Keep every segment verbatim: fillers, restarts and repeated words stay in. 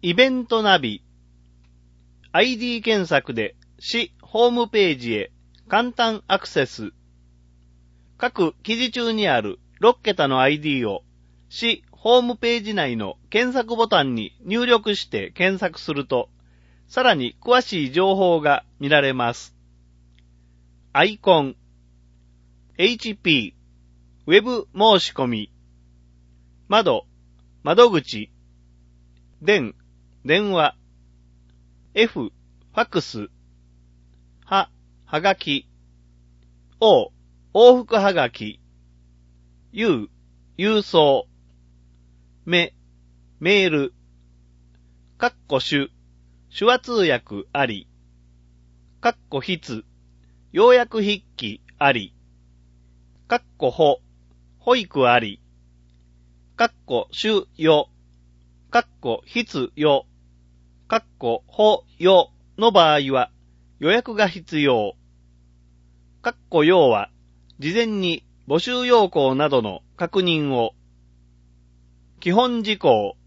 イベントナビ。アイディー 検索で市ホームページへ簡単アクセス。各記事中にあるろっけたの アイディー を市ホームページ内の検索ボタンに入力して検索すると、さらに詳しい情報が見られます。アイコン、エイチピー、ウェブ申し込み、窓、窓口、電、電話、F、ファックス、は、はがき、O、往復はがき、U、郵送、め、メール、かっこ手、手話通訳あり、かっこ筆、要約筆記あり、かっこほ、保育あり、かっこ主よ、かっこ必よ、かっこほよの場合は予約が必要。かっこ要は事前に募集要項などの確認を。基本事項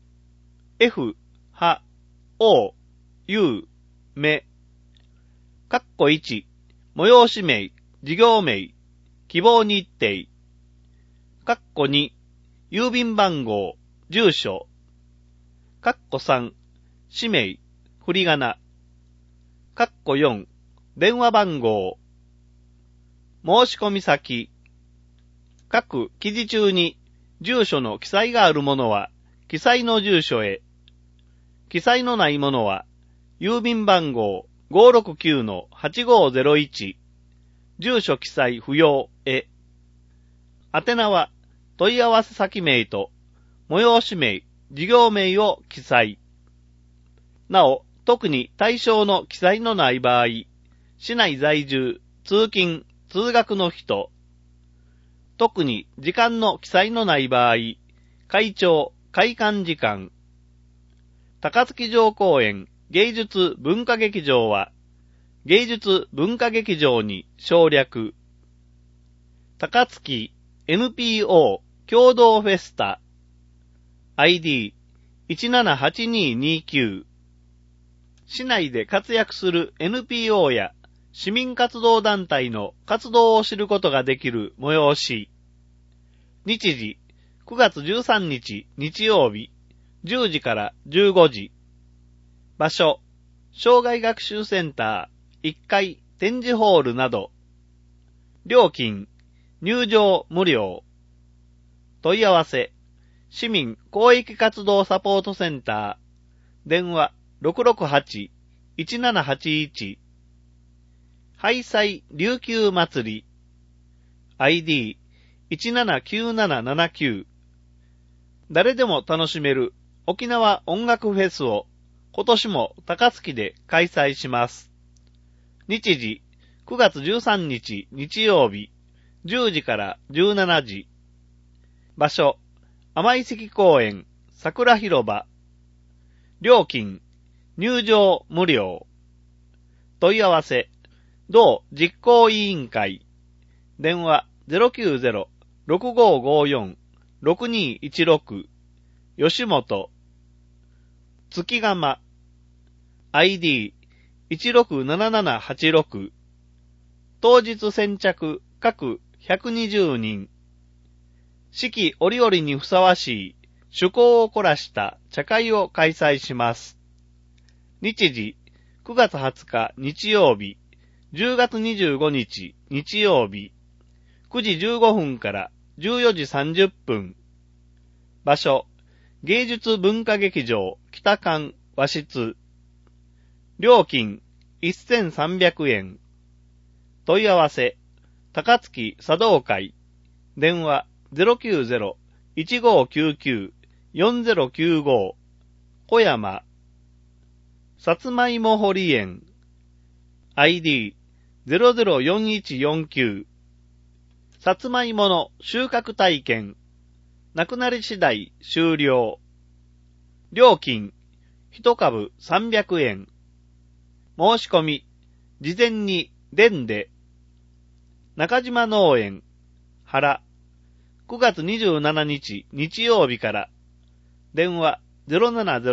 F、は、O、U、め。かっこいち、催し名、事業名、希望日程。かっこに、郵便番号、住所。かっこさん、氏名、振り仮名。かっこよん、電話番号。申し込み先。各記事中に住所の記載があるものは記載の住所へ。記載のないものは郵便番号 ごーろくきゅうのはちごーぜろいち 住所記載不要へ。宛名は問い合わせ先名と催し名、事業名を記載。なお、特に対象の記載のない場合、市内在住、通勤、通学の人、特に時間の記載のない場合、開庁、開館時間。高槻城公園芸術文化劇場は、芸術文化劇場に省略。高槻 エヌピーオー 共同フェスタ アイディーいちななはちにーにーきゅう。市内で活躍する エヌピーオー や市民活動団体の活動を知ることができる催し。日時、くがつじゅうさんにち日曜日、じゅうじからじゅうごじ。場所、障害学習センターいっかい展示ホールなど。料金、入場無料。問い合わせ、市民公益活動サポートセンター、電話 ろくろくはち いちななはちいち。ハイサイ琉球祭り アイディーいちななきゅうななななきゅう。誰でも楽しめる沖縄音楽フェスを今年も高槻で開催します。日時くがつじゅうさんにち日曜日じゅうじからじゅうしちじ。場所甘井関公園桜広場。料金入場無料。問い合わせ同実行委員会。電話 ゼロきゅうゼロ ろくごーごーよん ろくにーいちろく。吉本。月釜。アイディーいちろくななななはちろく。当日先着各ひゃくにじゅうにん。四季折々にふさわしい趣向を凝らした茶会を開催します。日時くがつはつか日曜日、じゅうがつにじゅうごにち日曜日、くじじゅうごふんからじゅうよじさんじゅっぷん。場所、芸術文化劇場北館和室。料金せんさんびゃくえん。問い合わせ、高槻茶道会。電話 ゼロきゅうゼロ いちごーきゅうきゅう よんゼロきゅうご。小山。さつまいも掘り園。アイディーゼロゼロよんいちよんきゅう。さつまいもの収穫体験。なくなり次第終了。料金一株さんびゃくえん。申し込み事前に電で。中島農園原くがつにじゅうしちにち日曜日から。電話 ゼロななゼロ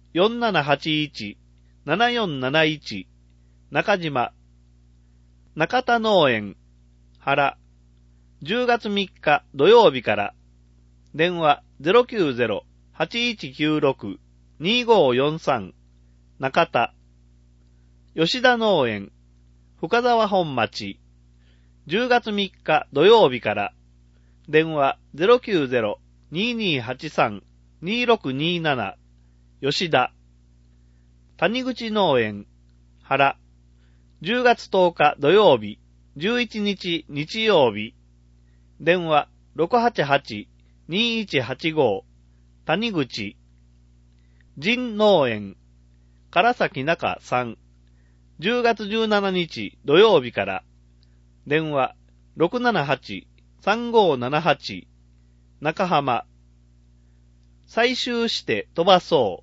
よんななはちいち ななよんなないち 中島。中田農園原。じゅうがつみっか土曜日から。電話 ゼロきゅうゼロ はちいちきゅうろく にごよんさん 中田。吉田農園深沢本町。じゅうがつみっか土曜日から。電話 ゼロきゅうゼロ ににはちさん にろくになな 吉田。谷口農園原。じゅうがつとおか土曜日、じゅういちにち日曜日。電話 ろくはちはち にいちはちご 谷口。神農園唐崎中さん。じゅうがつじゅうしちにち土曜日から。電話 ろくななはち さんごななはち 中浜。最終して飛ばそう。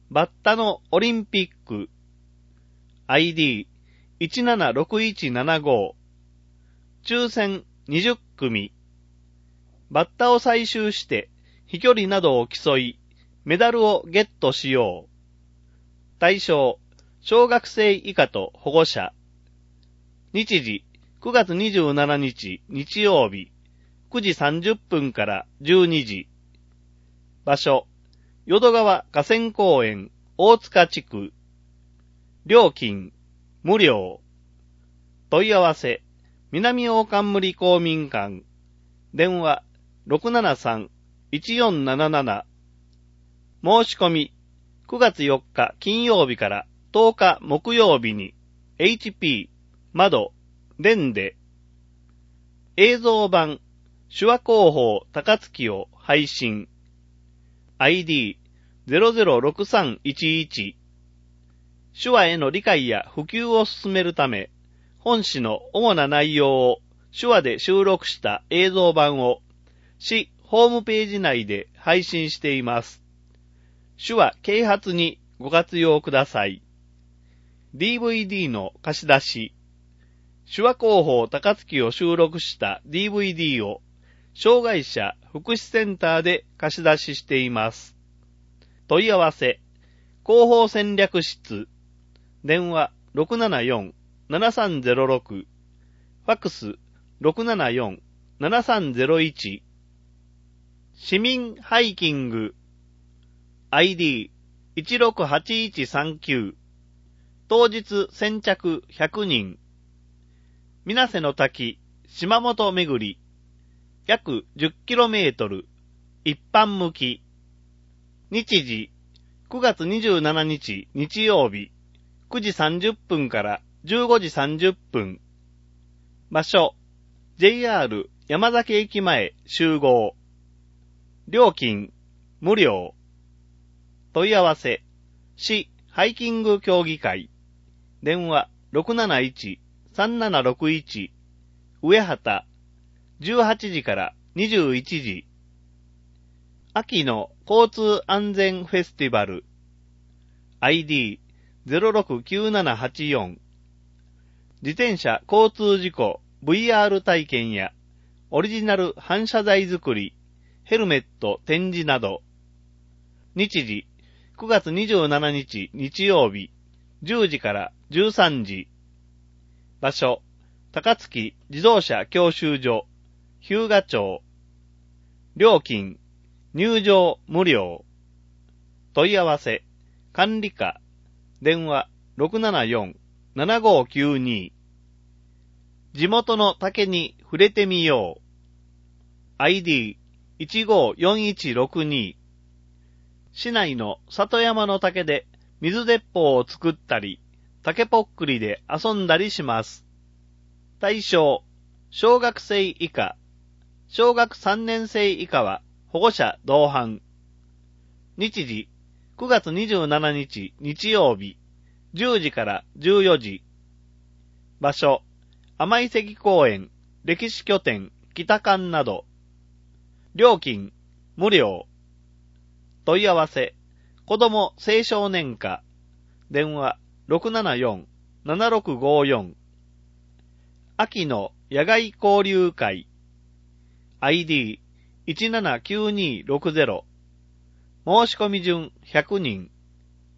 バッタのオリンピック。アイディーいちななろくいちななご。抽選にじゅっくみ。バッタを採集して飛距離などを競い、メダルをゲットしよう。対象、小学生以下と保護者。日時、くがつにじゅうしちにち日曜日、くじさんじゅっぷんからじゅうにじ。場所、淀川河川公園大塚地区。料金、無料。問い合わせ、南大冠公民館。電話、ろくななさん いちよんなななな。申し込み、くがつよっか金曜日からとおか木曜日に エイチピー、窓、電で。映像版、手話広報高槻を配信。アイディーゼロゼロろくさんいちいち。手話への理解や普及を進めるため、本誌の主な内容を手話で収録した映像版を市ホームページ内で配信しています。手話啓発にご活用ください。ディーブイディー の貸し出し。手話広報高槻を収録した ディーブイディー を障害者福祉センターで貸し出ししています。問い合わせ、広報戦略室。電話 ろくななよん ななさんゼロろく。ファックス ろくななよん ななさんゼロいち。市民ハイキング。アイディーいちろくはちいちさんきゅう。当日先着ひゃくにん。水瀬の滝、島本巡り。約 じゅっキロメートル。一般向き。日時、くがつにじゅうしちにち日曜日、くじさんじゅっぷんからじゅうごじさんじゅっぷん。場所、ジェイアール 山崎駅前集合。料金、無料。問い合わせ、市ハイキング協議会。電話 ろくなないち さんななろくいち。上畑。じゅうはちじからにじゅういちじ。秋の交通安全フェスティバル。アイディーゼロろくきゅうななはちよん。自転車交通事故 ブイアール 体験やオリジナル反射材作り、ヘルメット展示など。日時、くがつにじゅうしちにち日曜日、じゅうじからじゅうさんじ。場所、高槻自動車教習所、日向町。料金、入場無料。問い合わせ、管理課。電話 ろくななよん ななごきゅうに。地元の竹に触れてみよう。アイディーいちごよんいちろくに。市内の里山の竹で水鉄砲を作ったり、竹ぽっくりで遊んだりします。対象、小学生以下。小学さんねん生以下は保護者同伴。日時、くがつにじゅうしちにち日曜日、じゅうじからじゅうよじ。場所、甘井関公園、歴史拠点、北館など。料金、無料。問い合わせ、子ども青少年課。電話 ろくななよん ななろくごよん。秋の野外交流会。アイディーいちななきゅうにろくゼロ。申し込み順ひゃくにん。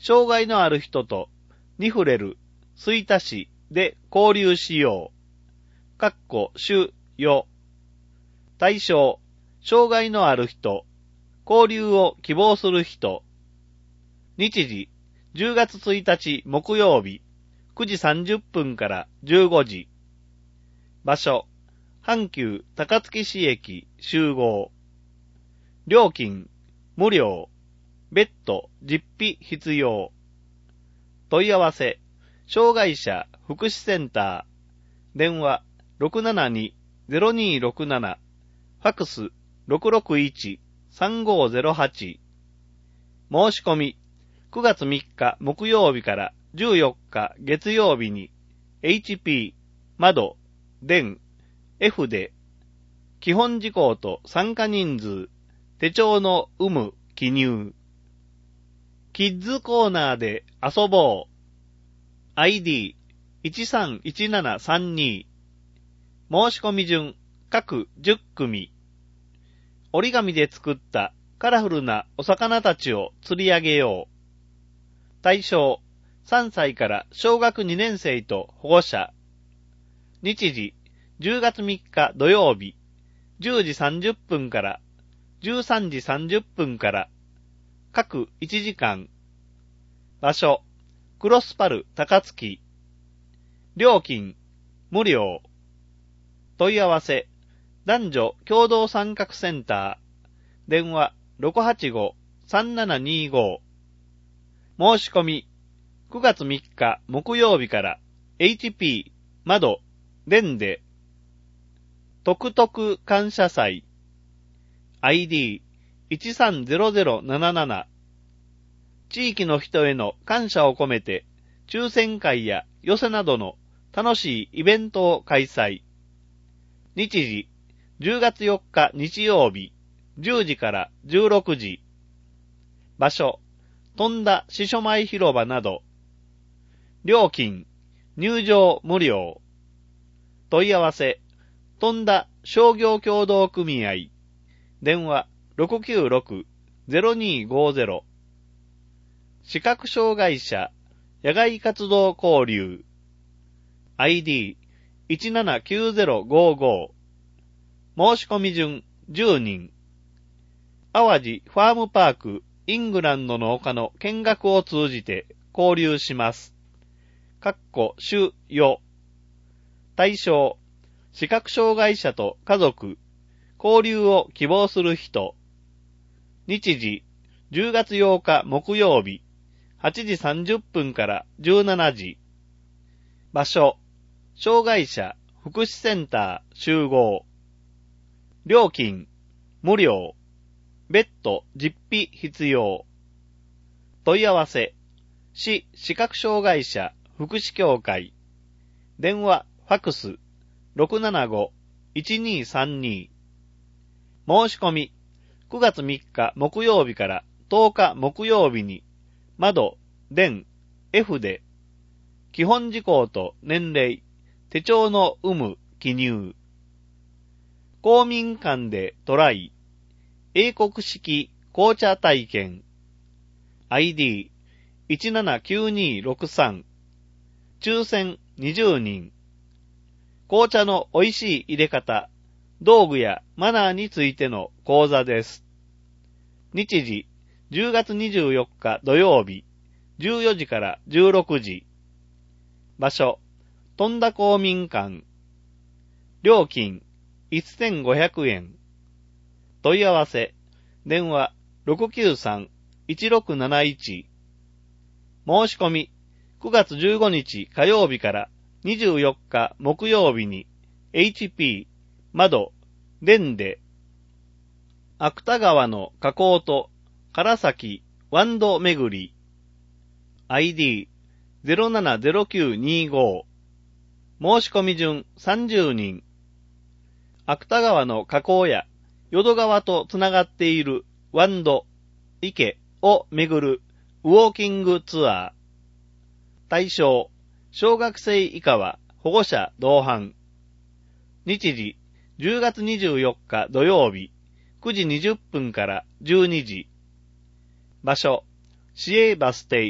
障害のある人とに触れる、吹田市で交流しよう。かっこ主よ。対象、障害のある人、交流を希望する人。日時、じゅうがつついたち木曜日、くじさんじゅっぷんからじゅうごじ。場所、阪急高槻市駅集合。料金、無料。別途実費必要。問い合わせ、障害者福祉センター。電話 ろくななに ゼロにろくなな。ファクス ろくろくいち さんごゼロはち。申し込み、くがつみっか木曜日からじゅうよっか月曜日に エイチピー、窓、電、F で、基本事項と参加人数、手帳の有無、記入。キッズコーナーで遊ぼう。アイディーいちさんいちななさんに。申し込み順、各じゅっくみ。折り紙で作ったカラフルなお魚たちを釣り上げよう。対象、さんさいから小学にねん生と保護者。日時、じゅうがつみっか土曜日、じゅうじさんじゅっぷんからじゅうさんじさんじゅっぷんから、各いちじかん。場所、クロスパル高槻。料金、無料。問い合わせ、男女共同参画センター。電話 ろくはちご さんななにご。申し込み、くがつみっか木曜日から エイチピー、窓、電で、特特感謝祭。アイディーいちさんゼロゼロなななな。地域の人への感謝を込めて、抽選会や寄せなどの楽しいイベントを開催。日時、じゅうがつよっか日曜日、じゅうじからじゅうろくじ。場所、富田支所前広場など。料金、入場無料。問い合わせ、富田商業協同組合。電話 ろくきゅうろく ゼロにごゼロ。視覚障害者野外活動交流。アイディーいちななきゅうゼロごご。申し込み順じゅうにん。淡路ファームパークイングランドの丘の見学を通じて交流します。かっこ主よ。対象、視覚障害者と家族、交流を希望する人。日時、じゅうがつようか木曜日、はちじさんじゅっぷんからじゅうしちじ。場所、障害者福祉センター集合。料金、無料。別途実費必要。問い合わせ、市視覚障害者福祉協会。電話、ファクス、ろくななご いちにさんに。申し込み、くがつみっか木曜日からとおか木曜日に、窓、電、F で、基本事項と年齢、手帳の有無、記入。公民館でトライ、英国式紅茶体験。アイディーいちななきゅうにろくさん。抽選にじゅうにん。紅茶の美味しい入れ方、道具やマナーについての講座です。日時、じゅうがつにじゅうよっか土曜日、じゅうよじからじゅうろくじ。場所、富田公民館。料金、せんごひゃくえん。問い合わせ、電話 ろくきゅうさん いちろくなないち。申し込み、くがつじゅうごにち火曜日からにじゅうよっか木曜日に エイチピー、窓、電で、芥川の河口と唐崎ワンド巡り。アイディーゼロななゼロきゅうにご。申し込み順さんじゅうにん。芥川の河口や淀川とつながっているワンド、池を巡るウォーキングツアー。対象、小学生以下は保護者同伴。日時、じゅうがつにじゅうよっか土曜日、くじにじゅっぷんからじゅうにじ。場所、市営バス停、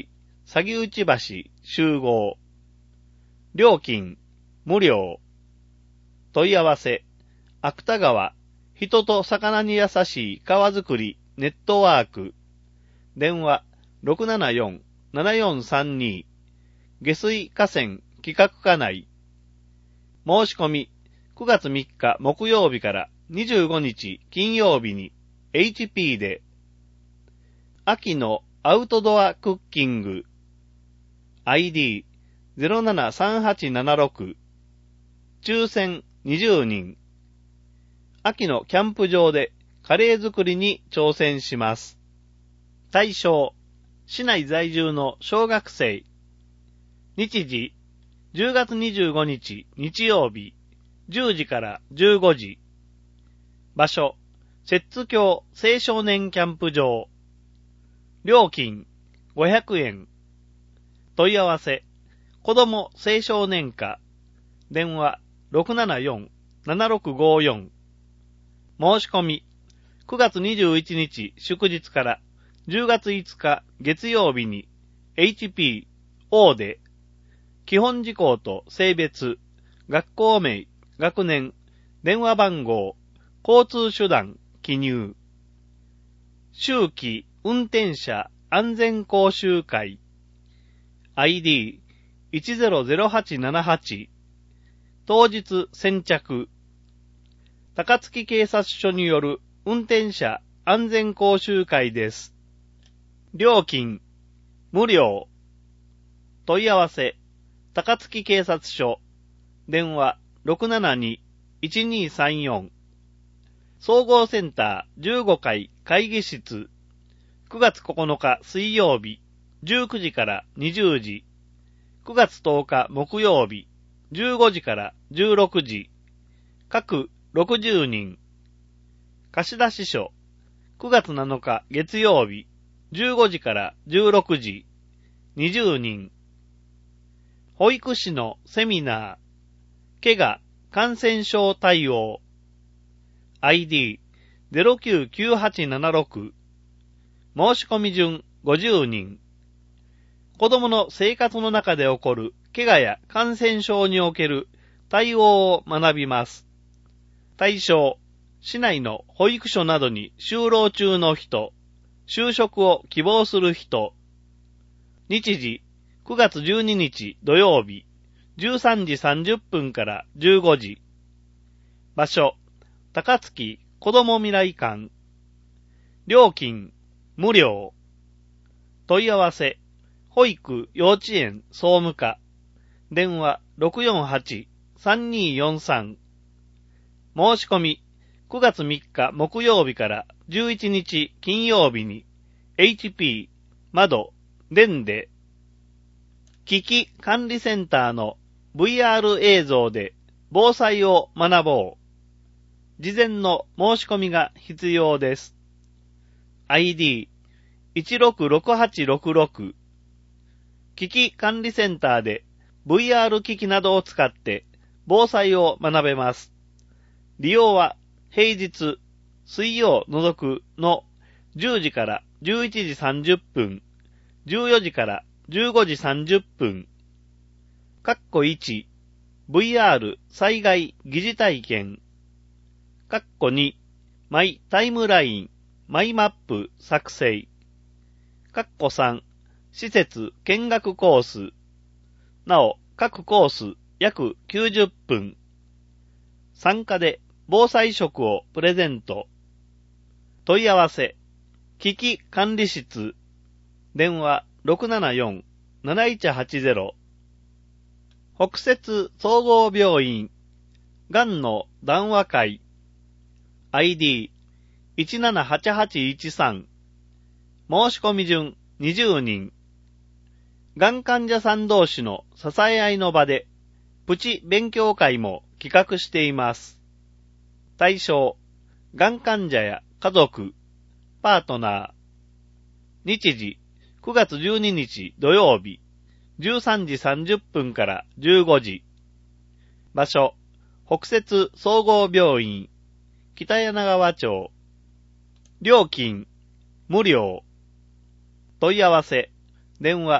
詐欺内橋集合。料金、無料。問い合わせ、芥川、人と魚に優しい川づくりネットワーク。電話、ろくななよん ななよんさんに。下水河川企画課内。申し込み、くがつみっか木曜日からにじゅうごにち金曜日に エイチピー で。秋のアウトドアクッキング。アイディーゼロななさんはちななろく。抽選にじゅうにん。秋のキャンプ場でカレー作りに挑戦します。対象、市内在住の小学生。日時、じゅうがつにじゅうごにち日曜日、じゅうじからじゅうごじ。場所、摂津峡青少年キャンプ場。料金、ごひゃくえん。問い合わせ、子ども青少年課。電話、ろくななよん ななろくごよん。申し込み、くがつにじゅういちにち祝日からじゅうがついつか月曜日に エイチピー オー で、基本事項と性別、学校名、学年、電話番号、交通手段、記入。秋季運転者安全講習会。アイディーいちゼロゼロはちななはち。当日先着。高槻警察署による運転者安全講習会です。料金、無料。問い合わせ、高槻警察署。電話、ろくななに いちにさんよん。総合センターじゅうごかい会議室。くがつここのか水曜日、じゅうくじからにじゅうじ。くがつとおか木曜日、じゅうごじからじゅうろくじ。各ろくじゅうにん。貸出所、くがつなのか月曜日、じゅうごじからじゅうろくじ。にじゅうにん。保育士のセミナー、怪我、感染症対応。アイディーゼロきゅうきゅうはちななろく。申し込み順ごじゅうにん。子供の生活の中で起こる怪我や感染症における対応を学びます。対象、市内の保育所などに就労中の人、就職を希望する人。日時、くがつじゅうににち土曜日、じゅうさんじさんじゅっぷんからじゅうごじ。場所、高槻子ども未来館。料金、無料。問い合わせ、保育幼稚園総務課。電話 ろくよんはち さんにーよんさん。申し込み、くがつみっか木曜日からじゅういちにち金曜日に エイチピー 窓、電で。危機管理センターの ブイアール 映像で防災を学ぼう。事前の申し込みが必要です。アイディーいちろくろくはちろくろく。危機管理センターで ブイアール 機器などを使って防災を学べます。利用は平日、水曜除くのじゅうじからじゅういちじさんじゅっぷん、じゅうよじからじゅうごじさんじゅっぷん。括弧いち、ブイアール 災害疑似体験。括弧に、マイタイムライン、マイマップ作成。括弧さん、施設見学コース。なお、各コース約きゅうじゅっぷん。参加で防災食をプレゼント。問い合わせ、危機管理室。電話 ろくななよん なないちはちゼロ。北摂総合病院、がんの談話会。アイディーいちななはちはちいちさん。申し込み順にじゅうにん。がん患者さん同士の支え合いの場で、プチ勉強会も企画しています。対象、がん患者や家族、パートナー。日時、くがつじゅうににち土曜日、じゅうさんじさんじゅっぷんからじゅうごじ。場所、北摂総合病院、北柳川町。料金、無料。問い合わせ、電話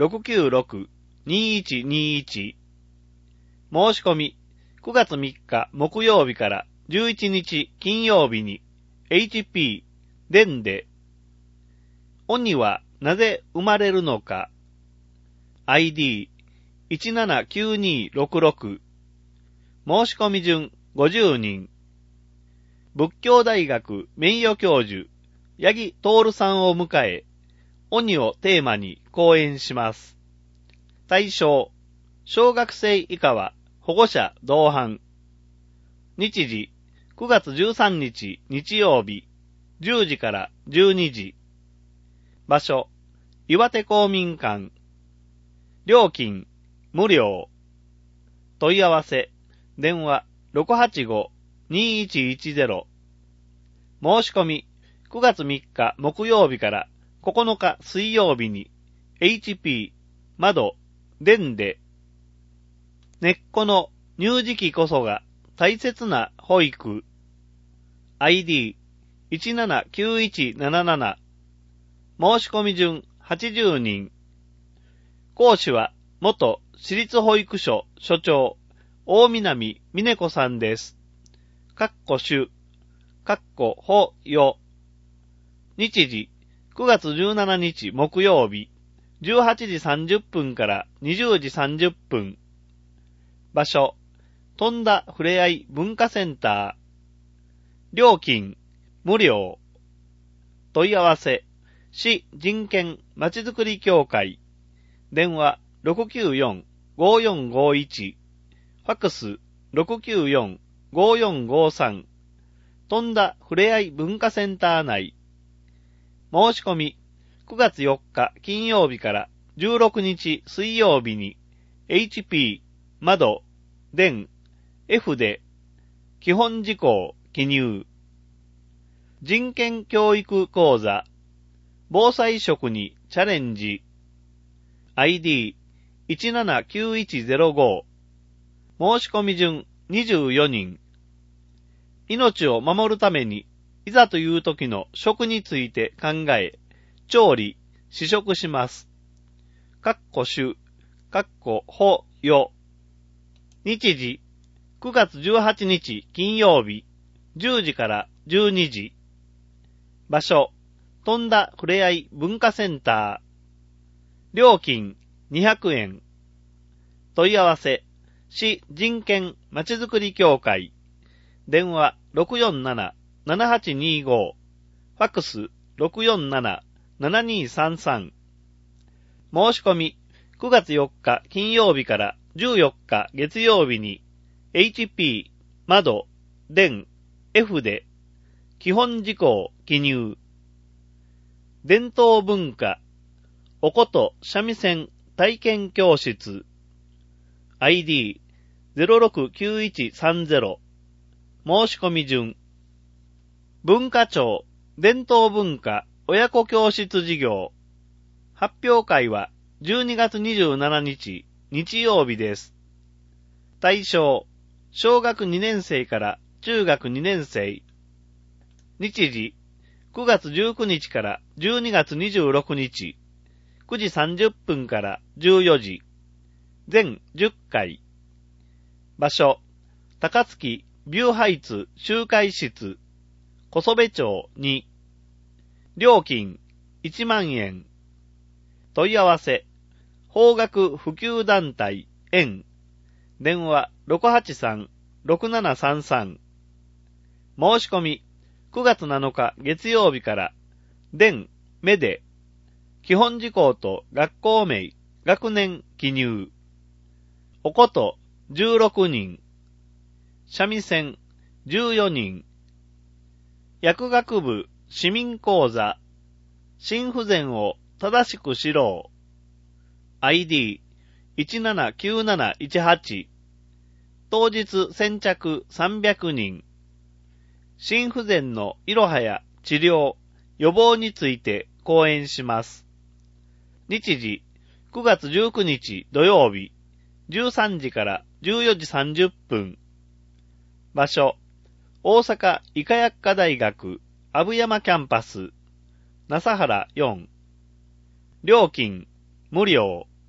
ろくきゅうろく にいちにいち。申し込み、くがつみっか木曜日からじゅういちにち金曜日に エイチピー デンで、鬼はなぜ生まれるのか アイディーいちななきゅうにろくろく 申し込み順ごじゅうにん。仏教大学名誉教授八木徹さんを迎え、鬼をテーマに講演します。対象、小学生以下は保護者同伴。日時、くがつじゅうさんにち日曜日、じゅうじからじゅうにじ。場所、岩手公民館。料金、無料。問い合わせ、電話 ろくはちご にいちいちゼロ。申し込み、くがつみっか木曜日からここのか水曜日に エイチピー 窓、電で。根っこの乳児期こそが大切な保育。アイディーいちななきゅういちなななな。申し込み順はちじゅうにん。講師は元私立保育所所長大南峰子さんです。かっこ主、かっこほよ。日時、くがつじゅうしちにち木曜日、じゅうはちじさんじゅっぷんからにじゅうじさんじゅっぷん。場所、富田ふれあい文化センター。料金、無料。問い合わせ、市人権まちづくり協会。電話 ろくきゅうよん ごよんごいち。ファックス ろくきゅうよん ごよんごさん。富田ふれあい文化センター内。申し込み、くがつよっか金曜日からじゅうろくにち水曜日に エイチピー 窓、電、F で基本事項記入。人権教育講座、防災食にチャレンジ。アイディーいちななきゅういちゼロご。申し込み順にじゅうよにん。命を守るために、いざという時の食について考え、調理、試食します。かっこ主、かっこほよ。日時、くがつじゅうはちにち金曜日、じゅうじからじゅうにじ。場所、富田ふれあい文化センター。料金にひゃくえん。問い合わせ、市人権まちづくり協会。電話 ろくよんなな ななはちにご。ファックス ろくよんなな ななにさんさん。申し込み、くがつよっか金曜日からじゅうよっか月曜日に エイチピー 窓、電、F で基本事項記入。伝統文化、おこと三味線体験教室。アイディーゼロろくきゅういちさんゼロ。申し込み順。文化庁伝統文化親子教室事業。発表会はじゅうにがつにじゅうしちにち日曜日です。対象、小学にねんせいから中学にねんせい。日時、くがつじゅうくにちからじゅうにがつにじゅうろくにち、くじさんじゅっぷんからじゅうよじ。全じゅっかい。場所、高槻ビューハイツ集会室、小曽部町に。料金いちまんえん。問い合わせ、法学普及団体園。電話 ろくはちさん ろくななさんさん。申し込み、くがつなのか月曜日から、電、目で、基本事項と学校名、学年記入。おことじゅうろくにん。三味線じゅうよにん。薬学部市民講座。心不全を正しく知ろう。アイディーいちななきゅうなないちはち。当日先着さんびゃくにん。心不全のいろはや治療、予防について講演します。日時、くがつじゅうくにち土曜日、じゅうさんじからじゅうよじさんじゅっぷん。場所、大阪医科薬科大学阿武山キャンパス、那佐原よん。料金、無料。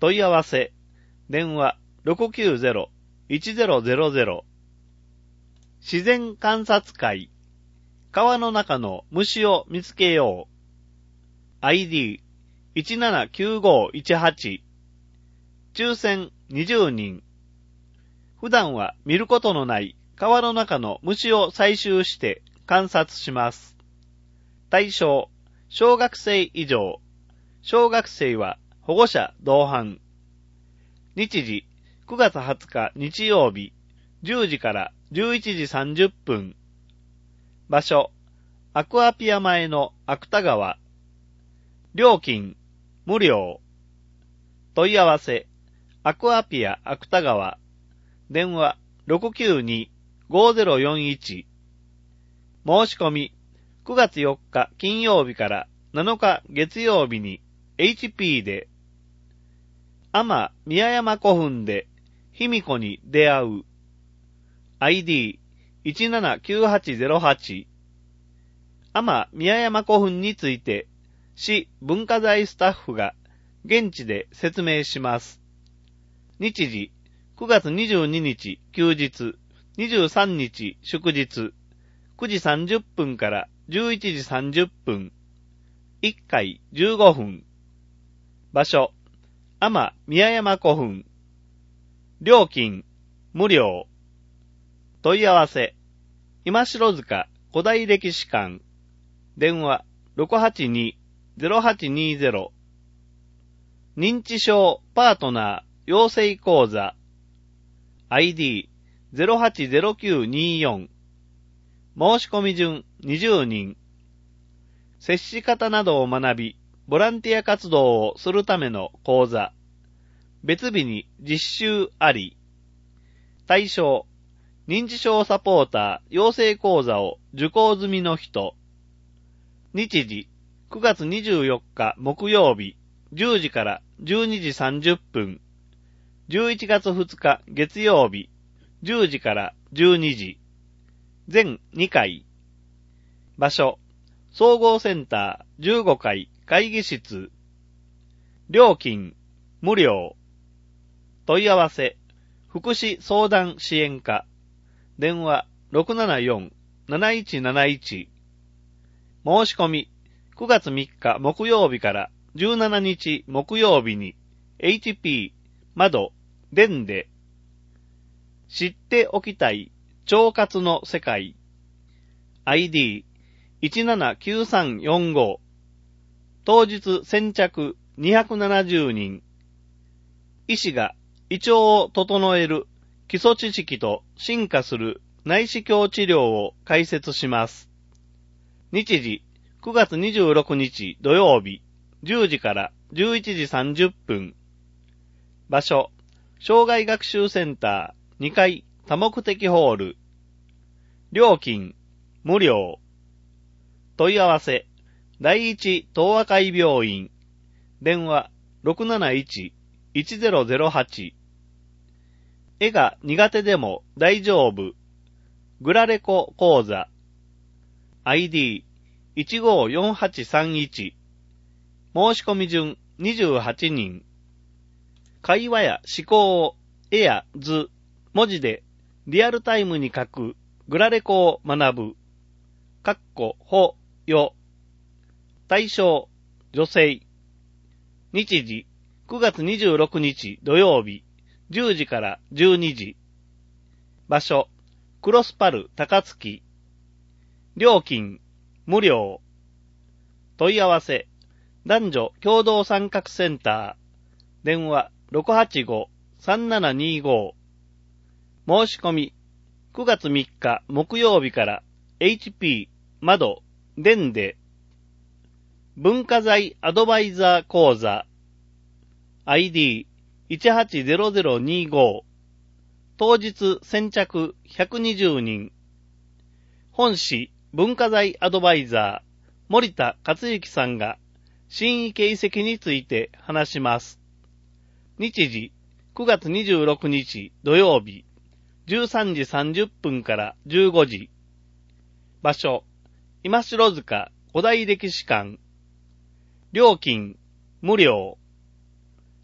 問い合わせ、電話 ろくきゅうゼロ いちゼロゼロゼロ。自然観察会、川の中の虫を見つけよう。アイディーいちななきゅうごいちはち。抽選にじゅうにん。普段は見ることのない川の中の虫を採集して観察します。対象、小学生以上。小学生は保護者同伴。日時、くがつはつか日曜日、じゅうじからじゅういちじさんじゅっぷん。場所、アクアピア前の芥川。料金、無料。問い合わせ、アクアピア芥川。電話 ろくきゅうに ごゼロよんいち。申し込み、くがつよっか金曜日からなのか月曜日に エイチピー で、天宮山古墳で卑弥呼に出会う。アイディーいちななきゅうはちゼロはち。天宮山古墳について、市文化財スタッフが現地で説明します。日時、くがつにじゅうににち休日、にじゅうさんにち祝日、くじさんじゅっぷんからじゅういちじさんじゅっぷん。いっかいじゅうごふん。場所、天宮山古墳。料金、無料。問い合わせ、今城塚古代歴史館。電話 ろくはちに ゼロはちにゼロ。認知症パートナー養成講座。アイディーゼロはちゼロきゅうによん。申し込み順にじゅうにん。接し方などを学び、ボランティア活動をするための講座。別日に実習あり。対象、認知症サポーター養成講座を受講済みの人。日時、くがつにじゅうよっか木曜日、じゅうじからじゅうにじさんじゅっぷん。じゅういちがつふつか月曜日、じゅうじからじゅうにじ。全にかい。場所、総合センターじゅうごかい会議室。料金、無料。問い合わせ、福祉相談支援課。電話 ろくななよん なないちなないち。申し込み、くがつみっか木曜日からじゅうしちにち木曜日に エイチピー 窓電で。知っておきたい腸活の世界。アイディーいちななきゅうさんよんご。当日先着にひゃくななじゅうにん。医師が胃腸を整える基礎知識と進化する内視鏡治療を解説します。日時、くがつにじゅうろくにち土曜日、じゅうじからじゅういちじさんじゅっぷん。場所、障害学習センターにかい多目的ホール。料金、無料。問い合わせ、第一東和会病院。電話 ろくなないち いちゼロゼロはち。絵が苦手でも大丈夫。グラレコ講座。アイディーいちごよんはちさんいち。申し込み順にじゅうはちにん。会話や思考を絵や図、文字でリアルタイムに書くグラレコを学ぶ。かっこほよ。対象、女性。日時、くがつにじゅうろくにち土曜日、じゅうじからじゅうにじ。場所、クロスパル高槻。料金、無料。問い合わせ、男女共同参画センター。電話 ろくはちご さんななにご。申し込み、くがつみっか木曜日から エイチピー 窓電で。文化財アドバイザー講座。アイディーいちはちゼロゼロにご。当日先着ひゃくにじゅうにん。本市文化財アドバイザー森田克之さんが新池遺跡について話します。日時くがつにじゅうろくにち土曜日じゅうさんじさんじゅっぷんからじゅうごじ。場所、今城塚古代歴史館。料金、無料。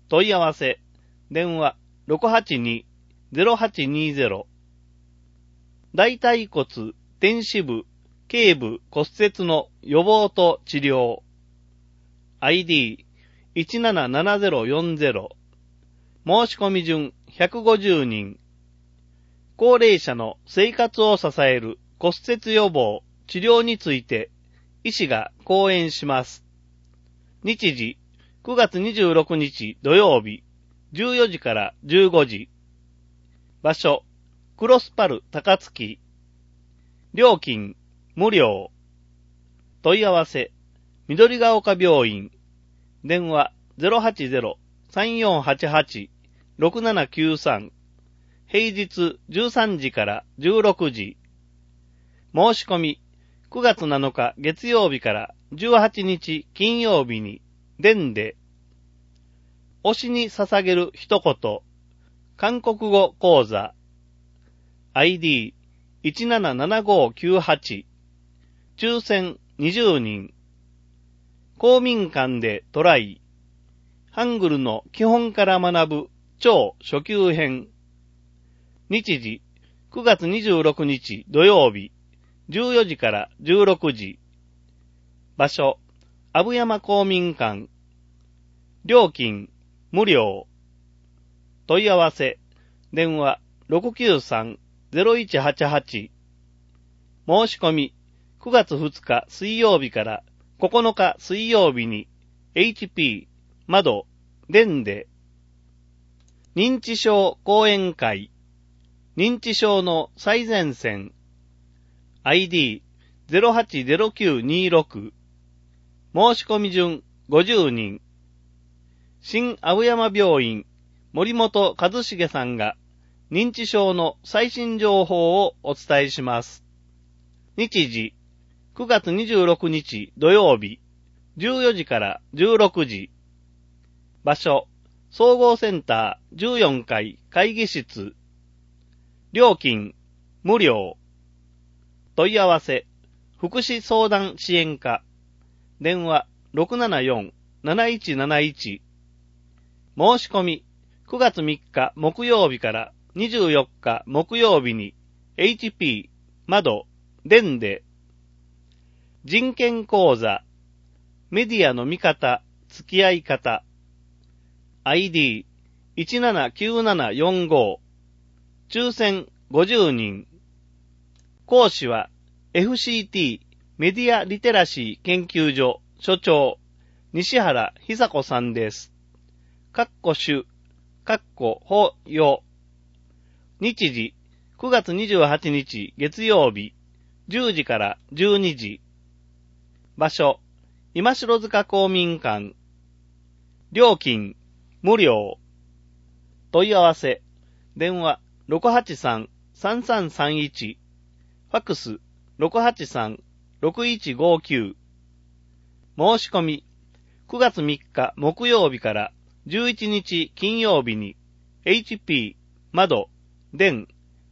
問い合わせ、電話 ろくはちに ゼロはちにゼロ。大腿骨、転支部、頸部骨折の予防と治療。アイディーいちななななゼロよんゼロ。申し込み順ひゃくごじゅうにん。高齢者の生活を支える骨折予防、治療について医師が講演します。日時くがつにじゅうろくにち土曜日じゅうよじからじゅうごじ。場所クロスパル高槻。料金無料。問い合わせ緑が丘病院。電話 ゼロはちゼロ さんよんはちはち ろくななきゅうさん。平日じゅうさんじからじゅうろくじ。申し込みくがつなのか月曜日からじゅうはちにち金曜日に電で。推しに捧げる一言。韓国語講座。アイディーいちななななごきゅうはち。抽選にじゅうにん。公民館でトライ。ハングルの基本から学ぶ超初級編。日時くがつにじゅうろくにち土曜日じゅうよじからじゅうろくじ。場所阿武山公民館。料金無料。問い合わせ電話 ろくきゅうさん ゼロいちはちはち。申し込みくがつふつか水曜日からここのか水曜日に エイチピー 窓電で。認知症講演会。認知症の最前線。アイディーゼロはちゼロきゅうにろく。申し込み順ごじゅうにん。新阿武山病院森本一茂さんが認知症の最新情報をお伝えします。日時くがつにじゅうろくにち土曜日じゅうよじからじゅうろくじ。場所総合センターじゅうよんかい会議室。料金無料。問い合わせ福祉相談支援課。電話 ろくななよん なないちなないち。申し込みくがつみっか木曜日からにじゅうよっか木曜日に エイチピー 窓電で。人権講座。メディアの見方、付き合い方。アイディーいちななきゅうななよんご。抽選ごじゅうにん。講師は エフシーティー メディアリテラシー研究所所長西原久子さんです。かっこ主、かっこ法よ。日時くがつにじゅうはちにち月曜日じゅうじからじゅうにじ。場所今城塚公民館。料金無料。問い合わせ電話 ろくはちさん さんさんさんいち。ファックス ろくはちさん ろくいちごきゅう。申し込みくがつみっか木曜日からじゅういちにち金曜日に エイチピー 窓電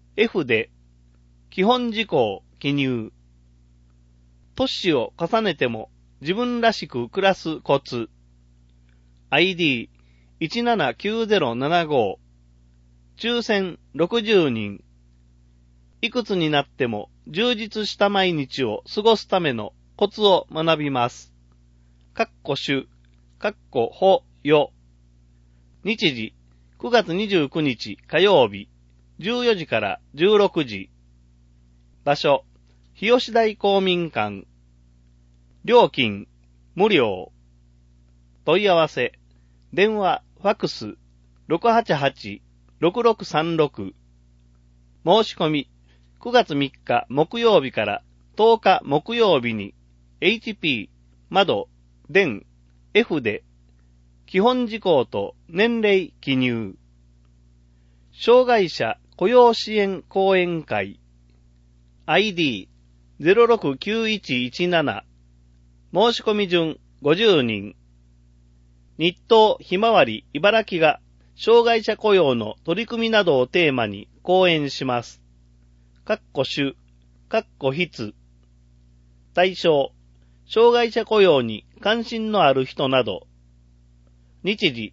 F で基本事項記入。年を重ねても自分らしく暮らすコツ。アイディーいちななきゅうゼロななご。抽選ろくじゅうにん。いくつになっても充実した毎日を過ごすためのコツを学びます。かっこ主、かっこ法よ。日時くがつにじゅうくにち火曜日じゅうよじからじゅうろくじ。場所日吉台公民館。料金無料。問い合わせ電話ファックス ろくはちはち ろくろくさんろく。申し込みくがつみっか木曜日からとおか木曜日に エイチピー 窓電 F で基本事項と年齢記入。障害者雇用支援講演会。アイディーゼロろくきゅういちいちなな。申し込み順ごじゅうにん。日東ひまわり茨城が障害者雇用の取り組みなどをテーマに講演します。かっこ主、かっこ筆。対象、障害者雇用に関心のある人など。日時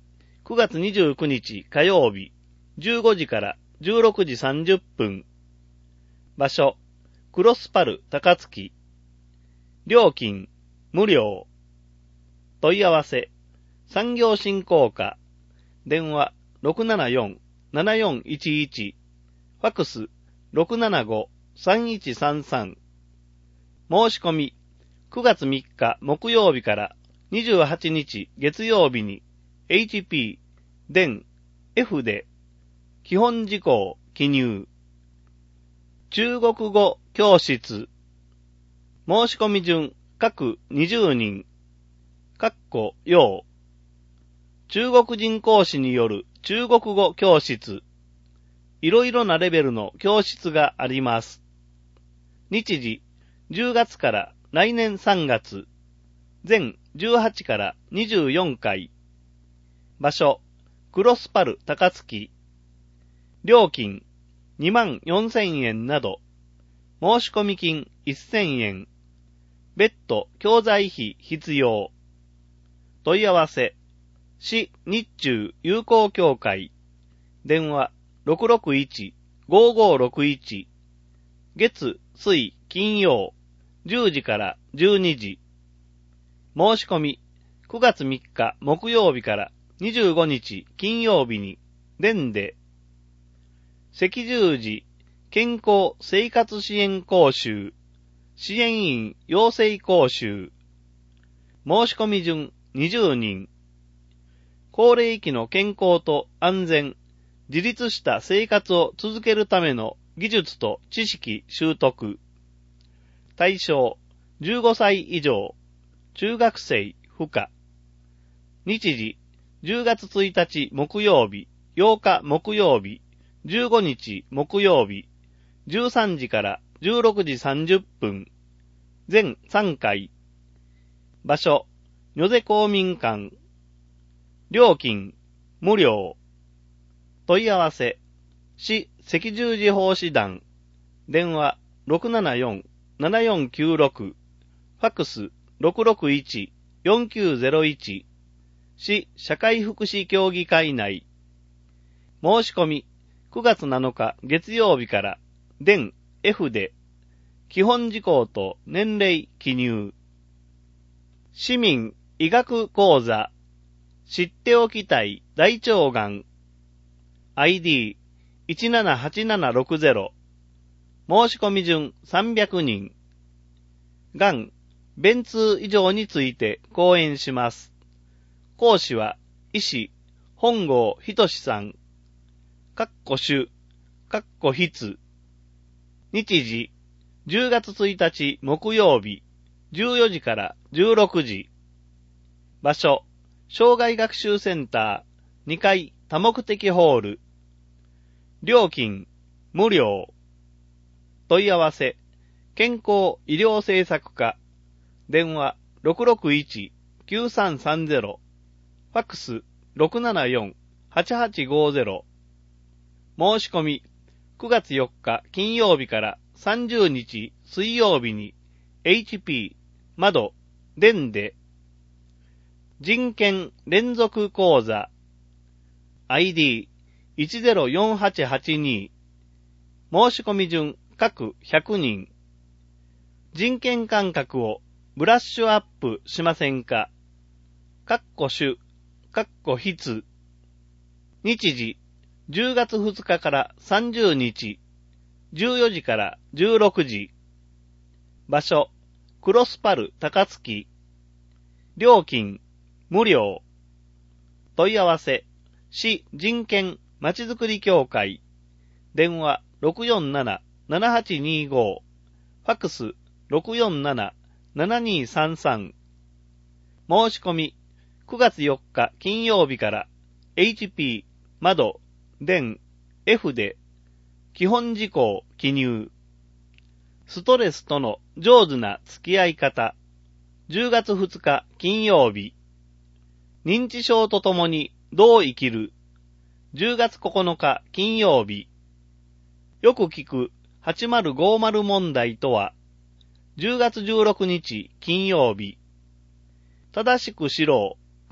くがつにじゅうくにち火曜日、じゅうごじからじゅうろくじさんじゅっぷん。場所、クロスパル高槻。料金、無料。問い合わせ、産業振興課。電話 ろくななよん ななよんいちいち。ファクス ろくななご さんいちさんさん。申し込み、くがつみっか木曜日からにじゅうはちにち月曜日に エイチピー、電、F で基本事項記入。中国語教室。申し込み順各にじゅうにん。かっこ要。中国人講師による中国語教室。いろいろなレベルの教室があります。日時、じゅうがつから来年さんがつ。全じゅうはちからにじゅうよんかい。場所、クロスパル高槻。料金、にまんよんせんえんなど。申し込み金せんえん。別途教材費必要。問い合わせ、市日中友好協会。電話 ろくろくいち ごーごーろくいち。月、水、金曜、じゅうじからじゅうにじ。申し込み、くがつみっか木曜日からにじゅうごにち金曜日に、電で、赤十字健康生活支援講習、支援員養成講習。申し込み順にじゅうにん。高齢期の健康と安全、自立した生活を続けるための技術と知識習得。対象、じゅうごさい以上、中学生不可。日時、じゅうがつついたち木曜日、ようか木曜日、じゅうごにち木曜日、じゅうさんじからじゅうろくじさんじゅっぷん。全さんかい。場所、如是公民館。料金、無料。問い合わせ、市赤十字奉仕団。電話 ろくななよん ななよんきゅうろく。ファクス ろくろくいち よんきゅうゼロいち。市社会福祉協議会内。申し込み、くがつなのか月曜日から、電 F で、基本事項と年齢記入。市民医学講座。知っておきたい大腸がん。アイディーいちななはちななろくゼロ。申し込み順さんびゃくにん。がん、便通異常について講演します。講師は、医師、本郷仁さん。かっこ主、かっこ筆。日時、じゅうがつついたち木曜日、じゅうよじからじゅうろくじ。場所、障害学習センターにかい多目的ホール。料金、無料。問い合わせ、健康医療政策課。電話 ろくろくいち きゅうさんさんゼロ。ファックス ろくななよん はちはちごゼロ。申し込み、くがつよっか金曜日からさんじゅうにち水曜日に エイチピー、窓、電で、人権連続講座 アイディーいちゼロよんはちはちに。申し込み順各ひゃくにん。人権感覚をブラッシュアップしませんか。かっこ主、かっこ筆。日時、じゅうがつふつかからさんじゅうにち、じゅうよじからじゅうろくじ。場所、クロスパル高槻。料金、無料。問い合わせ、市人権まちづくり協会。電話 ろくよんなな ななはちにご。ファックス ろくよんなな ななにさんさん。申し込み、くがつよっか金曜日から エイチピー、窓、電、F で、基本事項記入。ストレスとの上手な付き合い方。じゅうがつふつか金曜日。認知症とともにどう生きる。じゅうがつここのか金曜日。よく聞くはちまるごまる問題とは。じゅうがつじゅうろくにち金曜日。正しく知ろう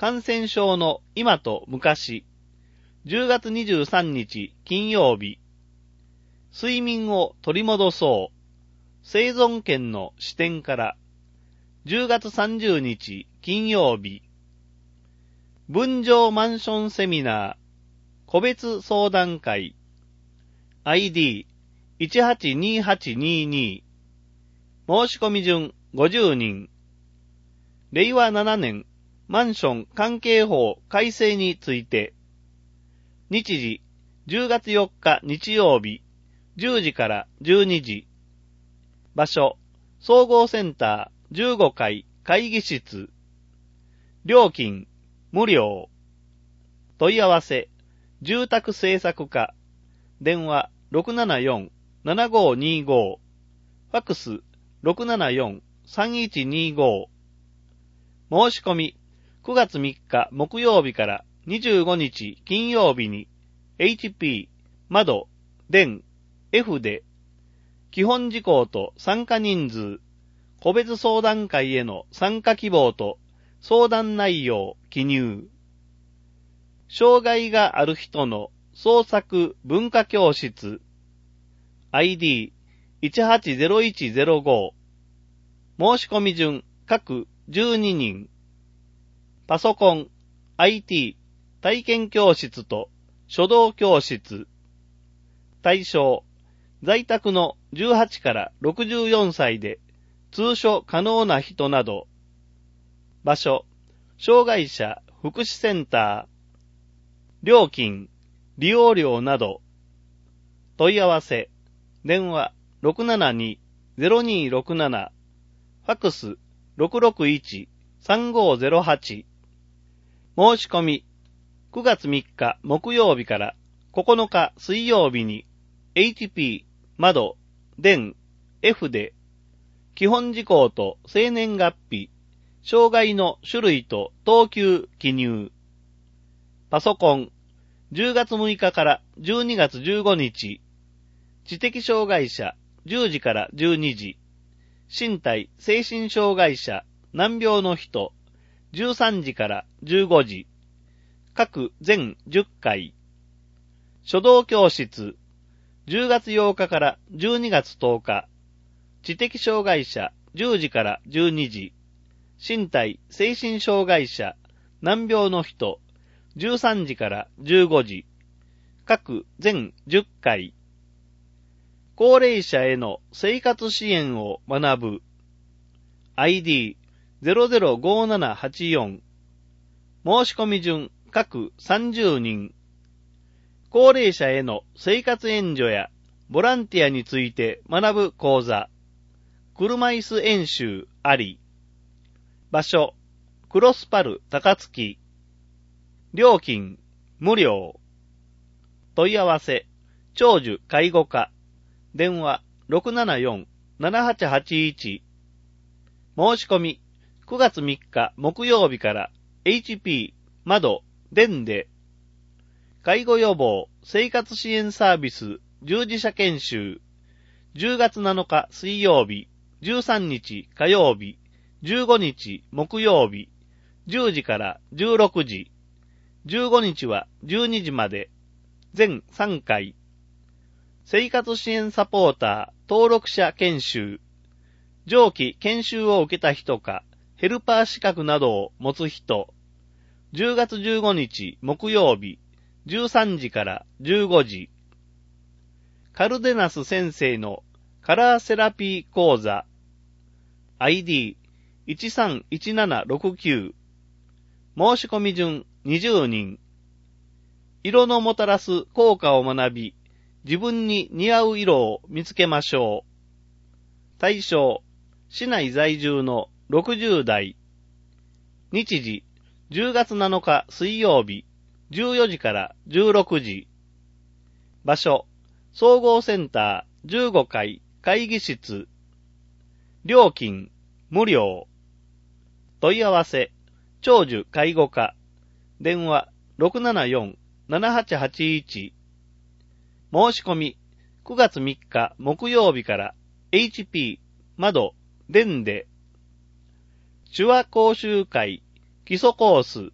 感染症の今と昔。じゅうがつにじゅうさんにち金曜日。睡眠を取り戻そう。生存権の視点から。じゅうがつさんじゅうにち金曜日。分譲マンションセミナー個別相談会 アイディーいちはちにはちにに 申し込み順ごじゅうにん。れいわななねんマンション関係法改正について。日時じゅうがつよっか日曜日じゅうじからじゅうにじ。場所総合センターじゅうごかい会議室。料金無料。問い合わせ住宅政策課電話 ろくななよんななごにご ファックス ろくななよんさんいちにご。申し込みくがつみっか木曜日からにじゅうごにち金曜日に エイチピー 窓電 F で基本事項と参加人数個別相談会への参加希望と相談内容記入。障害がある人の創作文化教室 アイディーいちはちゼロいちゼロご。申し込み順各じゅうににん。パソコン アイティー 体験教室と書道教室。対象在宅のじゅうはちからろくじゅうよんさいで通所可能な人など。場所障害者福祉センター。料金利用料など。問い合わせ電話 ろくななにゼロにろくなな ファックス ろくろくいちさんごゼロはち。申し込みくがつみっか木曜日からここのか水曜日に エイチピー 窓電 F で基本事項と生年月日障害の種類と等級記入。パソコンじゅうがつむいかからじゅうにがつじゅうごにち知的障害者じゅうじからじゅうにじ身体精神障害者難病の人じゅうさんじからじゅうごじ各全じゅっかい。書道教室じゅうがつようかからじゅうにがつとおか知的障害者じゅうじからじゅうにじ身体精神障害者難病の人じゅうさんじからじゅうごじ各全じゅっかい。高齢者への生活支援を学ぶ アイディーゼロゼロごななはちよん。申し込み順各さんじゅうにん。高齢者への生活援助やボランティアについて学ぶ講座。車椅子演習あり。場所クロスパル高槻。料金無料。問い合わせ長寿介護課電話 ろくななよんななはちはちいち。申し込みくがつみっか木曜日から エイチピー 窓電で介護予防生活支援サービス従事者研修じゅうがつなのか水曜日じゅうさんにち火曜日じゅうごにち木曜日じゅうじからじゅうろくじじゅうごにちはじゅうにじまで全さんかい。生活支援サポーター登録者研修上記研修を受けた人かヘルパー資格などを持つ人じゅうがつじゅうごにち木曜日じゅうさんじからじゅうごじカルデナス先生のカラーセラピー講座 アイディーいちさんいちななろくきゅう。申し込み順にじゅうにん。色のもたらす効果を学び、自分に似合う色を見つけましょう。対象、市内在住のろくじゅうだい。日時、じゅうがつなのか水曜日、じゅうよじからじゅうろくじ。場所、総合センターじゅうごかい会議室。料金、無料。問い合わせ、長寿介護課。電話、ろくななよんななはちはちいち。申し込み、くがつみっか木曜日から エイチピー 窓電で。手話講習会基礎コース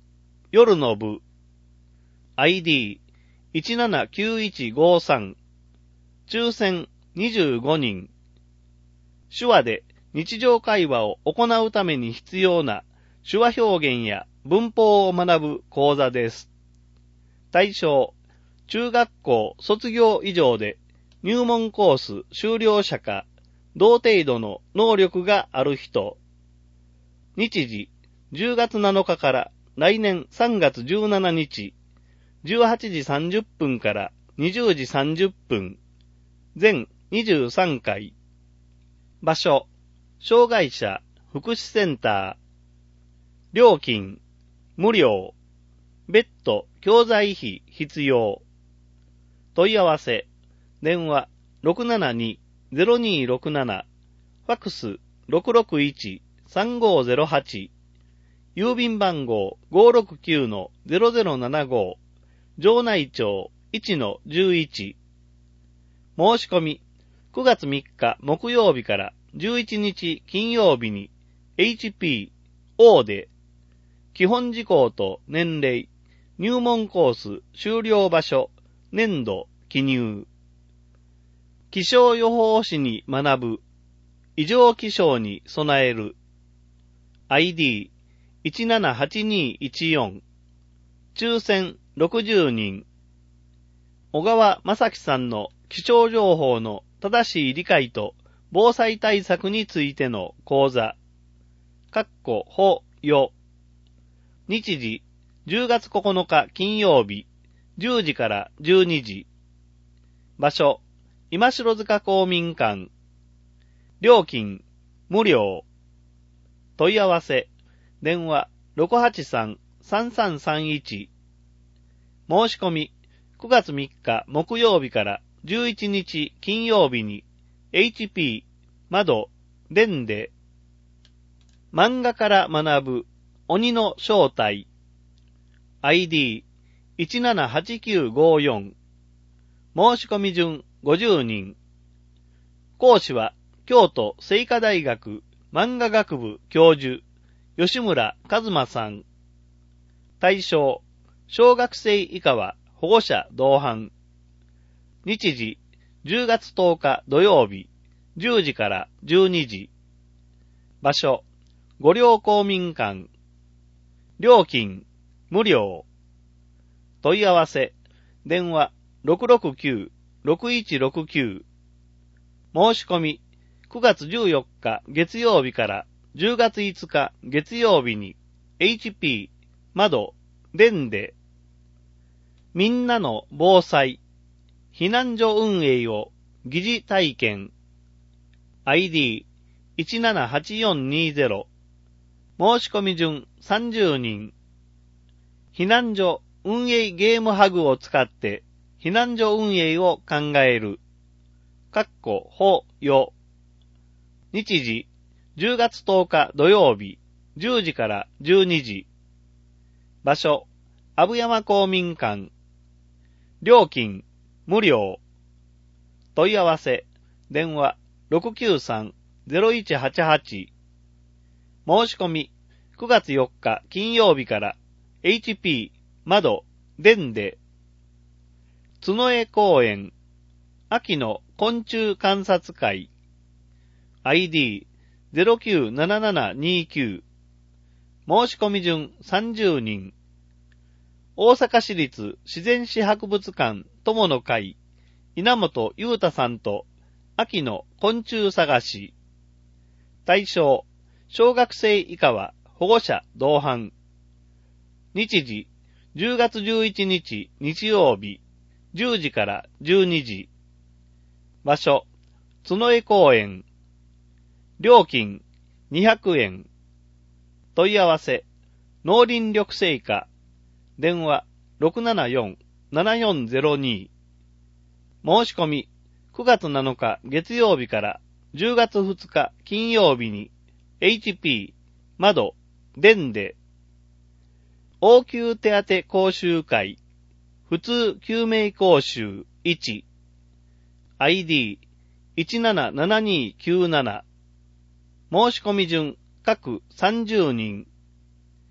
夜の部。アイディーいちななきゅういちごさん。抽選にじゅうごにん。手話で日常会話を行うために必要な手話表現や文法を学ぶ講座です。対象、中学校卒業以上で入門コース修了者か同程度の能力がある人。日時、じゅうがつなのかから来年さんがつじゅうしちにち、じゅうはちじさんじゅっぷんからにじゅうじさんじゅっぷん。全にじゅうさんかい。場所、障害者福祉センター。料金、無料。別途教材費必要。問い合わせ、電話 ろくななに ゼロにろくなな、ファックス ろくろくいち さんごゼロはち、郵便番号 ごーろくきゅう ゼロゼロななご、城内町 いちのじゅういち。申し込み、くがつみっか木曜日からじゅういちにち金曜日に エイチピー、オー で、基本事項と年齢、入門コース終了場所、年度、記入。気象予報士に学ぶ。異常気象に備える。アイディーいちななはちにいちよん。抽選ろくじゅうにん。小川正樹さんの気象情報の正しい理解と防災対策についての講座。かっこほよ。日時、じゅうがつここのか金曜日、じゅうじからじゅうにじ。場所、今城塚公民館。料金、無料。問い合わせ、電話 ろくはちさん さんさんさんいち。申し込み、くがつみっか木曜日からじゅういちにち金曜日に エイチピー、窓、電で。漫画から学ぶ鬼の正体。アイディーいちななはちきゅうごよん。申し込み順ごじゅうにん。講師は京都精華大学漫画学部教授吉村和馬さん。対象、小学生以下は保護者同伴。日時、じゅうがつとおか土曜日、じゅうじからじゅうにじ。場所、御陵公民館。料金、無料。問い合わせ、電話 ろくろくきゅう ろくいちろくきゅう。申し込み、くがつじゅうよっか月曜日からじゅうがついつか月曜日に エイチピー、窓、電で。みんなの防災、避難所運営を疑似体験。アイディーいちななはちよんにゼロ。申し込み順さんじゅうにん。避難所運営ゲームハグを使って避難所運営を考える。かっこほよ。日時、じゅうがつとおか土曜日、じゅうじからじゅうにじ。場所、阿武山公民館。料金、無料。問い合わせ、電話 ろくきゅうさん ゼロいちはちはち。申し込み、くがつよっか金曜日から エイチピー、窓、電で。角江公園、秋の昆虫観察会。アイディーゼロきゅうななななにきゅう。申し込み順さんじゅうにん。大阪市立自然史博物館友の会、稲本裕太さんと秋の昆虫探し。対象、小学生以下は保護者同伴。日時、じゅうがつじゅういちにち日曜日、じゅうじからじゅうにじ。場所、角江公園。料金、にひゃくえん。問い合わせ、農林緑生課。電話、ろくななよん ななよんゼロに。申し込み、くがつなのか月曜日からじゅうがつふつか金曜日に エイチピー、窓、電で。応急手当講習会、普通救命講習いち。アイディーいちななななにきゅうなな。申し込み順各さんじゅうにん。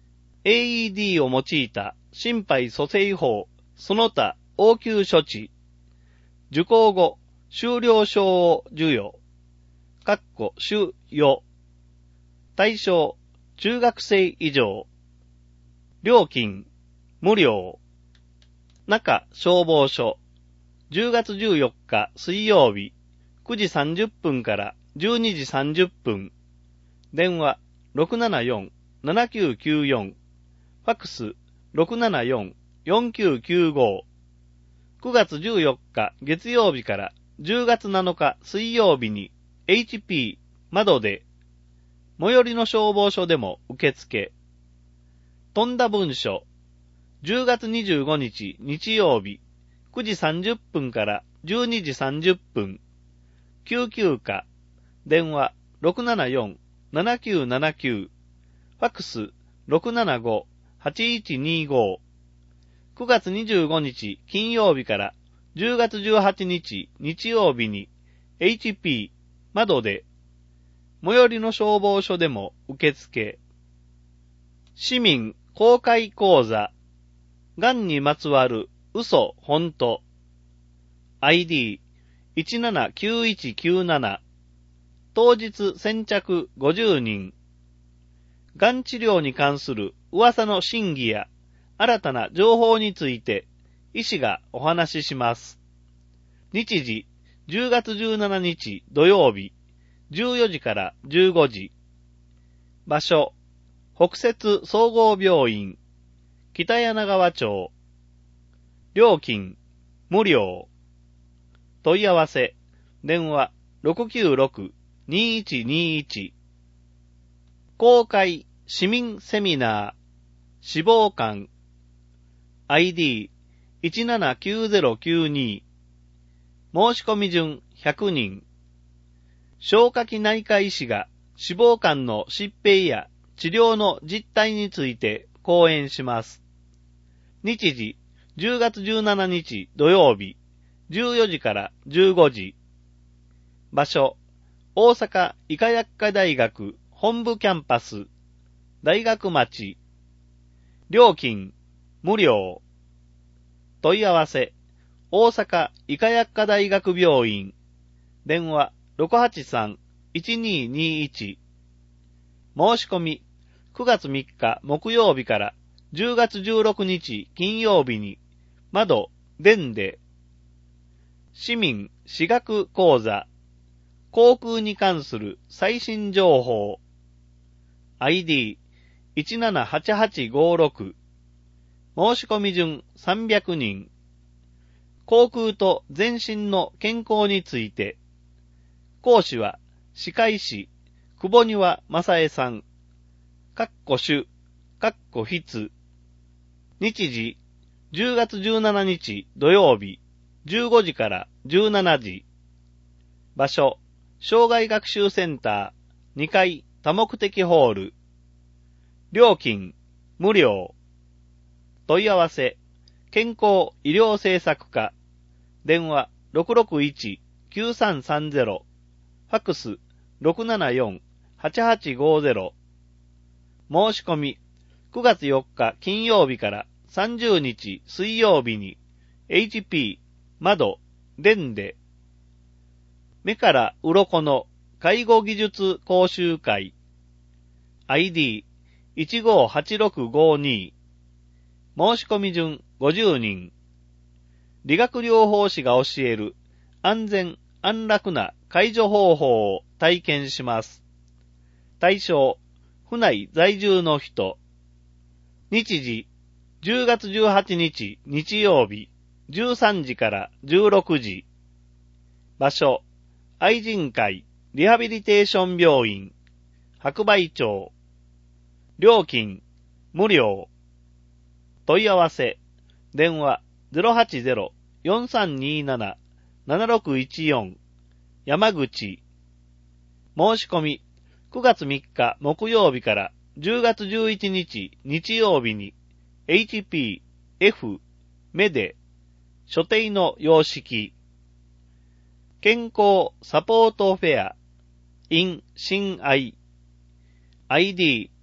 エーイーディー を用いた心肺蘇生法、その他応急処置、受講後、修了証を授与、かっこ修与、対象、中学生以上、料金、無料、中消防署、じゅうがつじゅうよっか水曜日、くじさんじゅっぷんからじゅうにじさんじゅっぷん、電話 ろくななよん ななきゅうきゅうよん、ファックス ろくななよん よんきゅうきゅうご、くがつじゅうよっか月曜日からじゅうがつなのか水曜日に エイチピー 窓で、最寄りの消防署でも受付。飛んだ文書、じゅうがつにじゅうごにち日曜日、くじさんじゅっぷんからじゅうにじさんじゅっぷん、救急科、電話 ろくななよん ななきゅうななきゅう、ファックス ろくななご はちいちにご、くがつにじゅうごにち金曜日からじゅうがつじゅうはちにち日曜日に エイチピー 窓で、最寄りの消防署でも受付。市民公開講座、がんにまつわる嘘ほんと、アイディーいちななきゅういちきゅうなな、当日先着ごじゅうにん、がん治療に関する噂の真偽や新たな情報について医師がお話しします。日時じゅうがつじゅうしちにち土曜日、じゅうよじからじゅうごじ。場所、北摂総合病院、北柳川町。料金、無料。問い合わせ、電話 ろくきゅうろく にいちにいち。公開市民セミナー、死亡館。アイディーいちななきゅうゼロきゅうに。申し込み順ひゃくにん。消化器内科医師が死亡間の疾病や治療の実態について講演します。日時じゅうがつじゅうしちにち土曜日、じゅうよじからじゅうごじ。場所、大阪医科薬科大学本部キャンパス、大学町。料金、無料。問い合わせ、大阪医科薬科大学病院。電話 ろくはちさん いちににいち。申し込み、くがつみっか木曜日からじゅうがつじゅうろくにち金曜日に、窓、電で、市民私学講座、航空に関する最新情報、アイディーいちななはちはちごろく、申し込み順さんびゃくにん、航空と全身の健康について、講師は歯科医師、久保庭正恵さん、かっこ主、かっこ筆。日時、じゅうがつじゅうしちにち土曜日、じゅうごじからじゅうしちじ。場所、障害学習センターにかい多目的ホール。料金、無料。問い合わせ、健康医療政策課。電話 ろくろくいち きゅうさんさんゼロ。ファックス ろくななよん はちはちごゼロ。申し込み、くがつよっか金曜日からさんじゅうにち水曜日に エイチピー 窓、電で、目から鱗の介護技術講習会、アイディーいちごはちろくごに。申し込み順ごじゅうにん。理学療法士が教える安全安楽な介助方法を体験します。対象、府内在住の人。日時、じゅうがつじゅうはちにち日曜日、じゅうさんじからじゅうろくじ。場所、愛人会リハビリテーション病院、白梅町。料金、無料。問い合わせ、電話 ゼロはちゼロ よんさんになな ななろくいちよん。山口。申し込み、くがつみっか木曜日からじゅうがつじゅういちにち日曜日に エイチピー、F、目で、所定の様式。健康サポートフェア、in 親愛。アイディー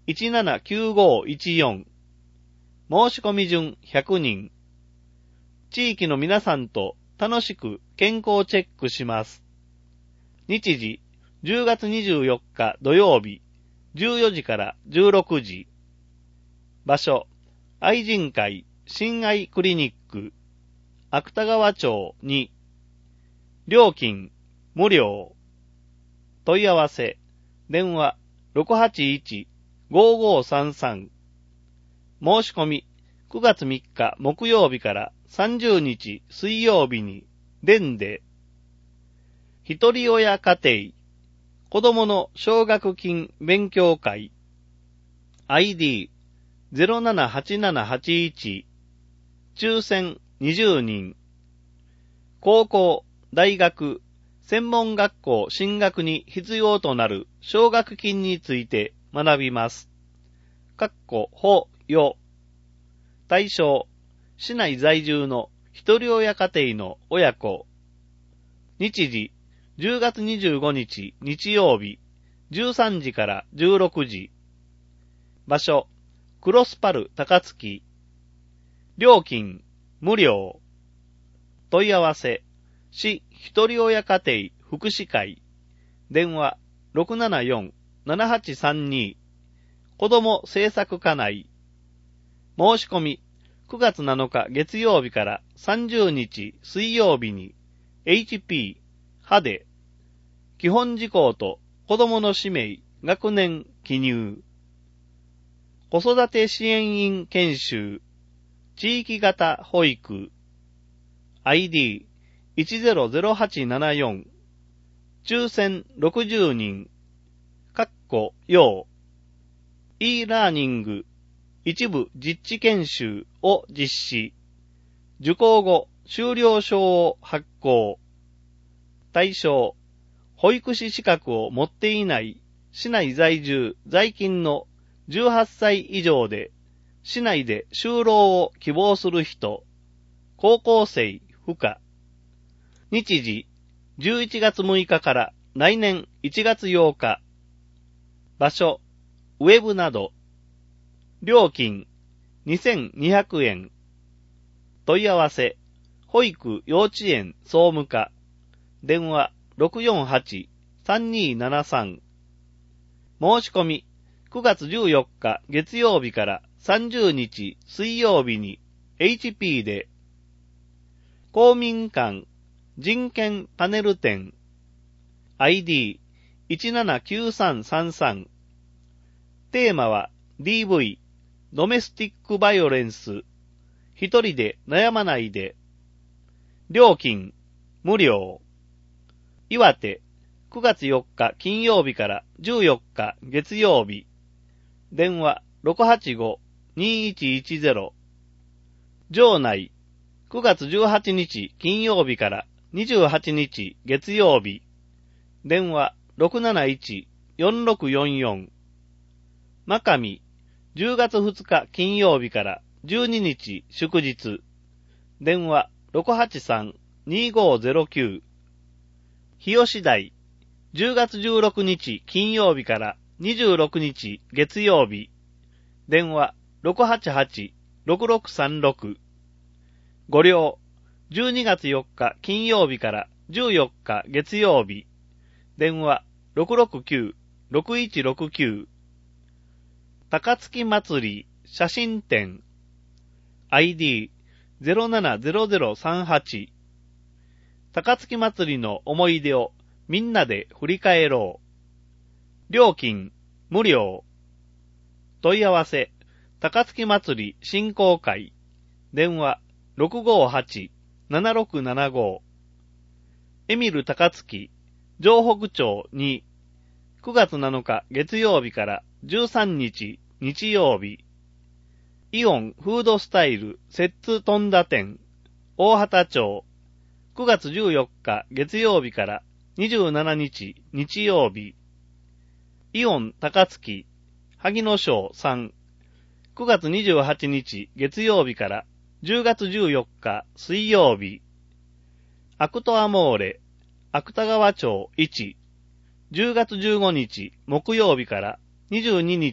いちななきゅうごいちよん。申し込み順ひゃくにん。地域の皆さんと楽しく健康チェックします。日時、じゅうがつにじゅうよっか土曜日、じゅうよじからじゅうろくじ。場所、愛人会親愛クリニック、芥川町に。料金、無料。問い合わせ、電話 ろくはちいち ごーごーさんさん。申し込み、くがつみっか木曜日からさんじゅうにち水曜日に、電で。一人親家庭、子供の奨学金勉強会。アイディー ゼロななはちななはちいち。抽選にじゅうにん。高校、大学、専門学校進学に必要となる奨学金について学びます。かっこほよ。対象、市内在住の一人親家庭の親子。日時、じゅうがつにじゅうごにち日曜日、じゅうさんじからじゅうろくじ。場所、クロスパル高槻。料金、無料。問い合わせ、市一人親家庭福祉会。電話 ろくななよん ななはちさんに。子ども政策課内。申し込み、くがつなのか月曜日からさんじゅうにち水曜日に エイチピー、歯で、基本事項と子どもの氏名、学年、記入。子育て支援員研修、地域型保育。アイディーいちゼロゼロはちななよん。抽選ろくじゅうにん。かっこ用。e ラーニング。一部実地研修を実施。受講後、修了証を発行。対象、保育士資格を持っていない市内在住在勤のじゅうはっさい以上で、市内で就労を希望する人、高校生不可。日時、じゅういちがつむいかから来年いちがつようか。場所、ウェブなど。料金、にせんにひゃくえん。問い合わせ、保育幼稚園総務課。電話 ろくよんはち さんにーななさん。申し込み、くがつじゅうよっか月曜日からさんじゅうにち水曜日に エイチピー で。公民館人権パネル展。アイディーいちななきゅうさんさんさん。テーマは ディーブイ、ドメスティックバイオレンス。一人で悩まないで。料金、無料。岩手、くがつよっか金曜日からじゅうよっか月曜日。電話 ろくはちご にいちいちゼロ。場内、くがつじゅうはちにち金曜日からにじゅうはちにち月曜日。電話 ろくなないち よんろくよんよん。真上、じゅうがつふつか金曜日からじゅうににち祝日。電話 ろくはちさん にごゼロきゅう。日吉台、じゅうがつじゅうろくにち金曜日からにじゅうろくにち月曜日。電話 ろくはちはち ろくろくさんろく。ご両、じゅうにがつよっか金曜日からじゅうよっか月曜日。電話 ろくろくきゅう ろくいちろくきゅう。高槻祭り写真展。アイディー ゼロななゼロゼロさんはち。高槻祭りの思い出をみんなで振り返ろう。料金、無料。問い合わせ、高槻祭り振興会。電話 ろくごはち ななろくななご。エミル高槻、城北町に。くがつなのか月曜日からじゅうさんにち日曜日。イオンフードスタイル摂津富田店。大畑町。くがつじゅうよっか月曜日からにじゅうしちにち日曜日。イオン高槻、萩野省さん。くがつにじゅうはちにち月曜日からじゅうがつじゅうよっか水曜日。アクトアモーレ、芥川町いち。じゅうがつじゅうごにち木曜日からにじゅうににち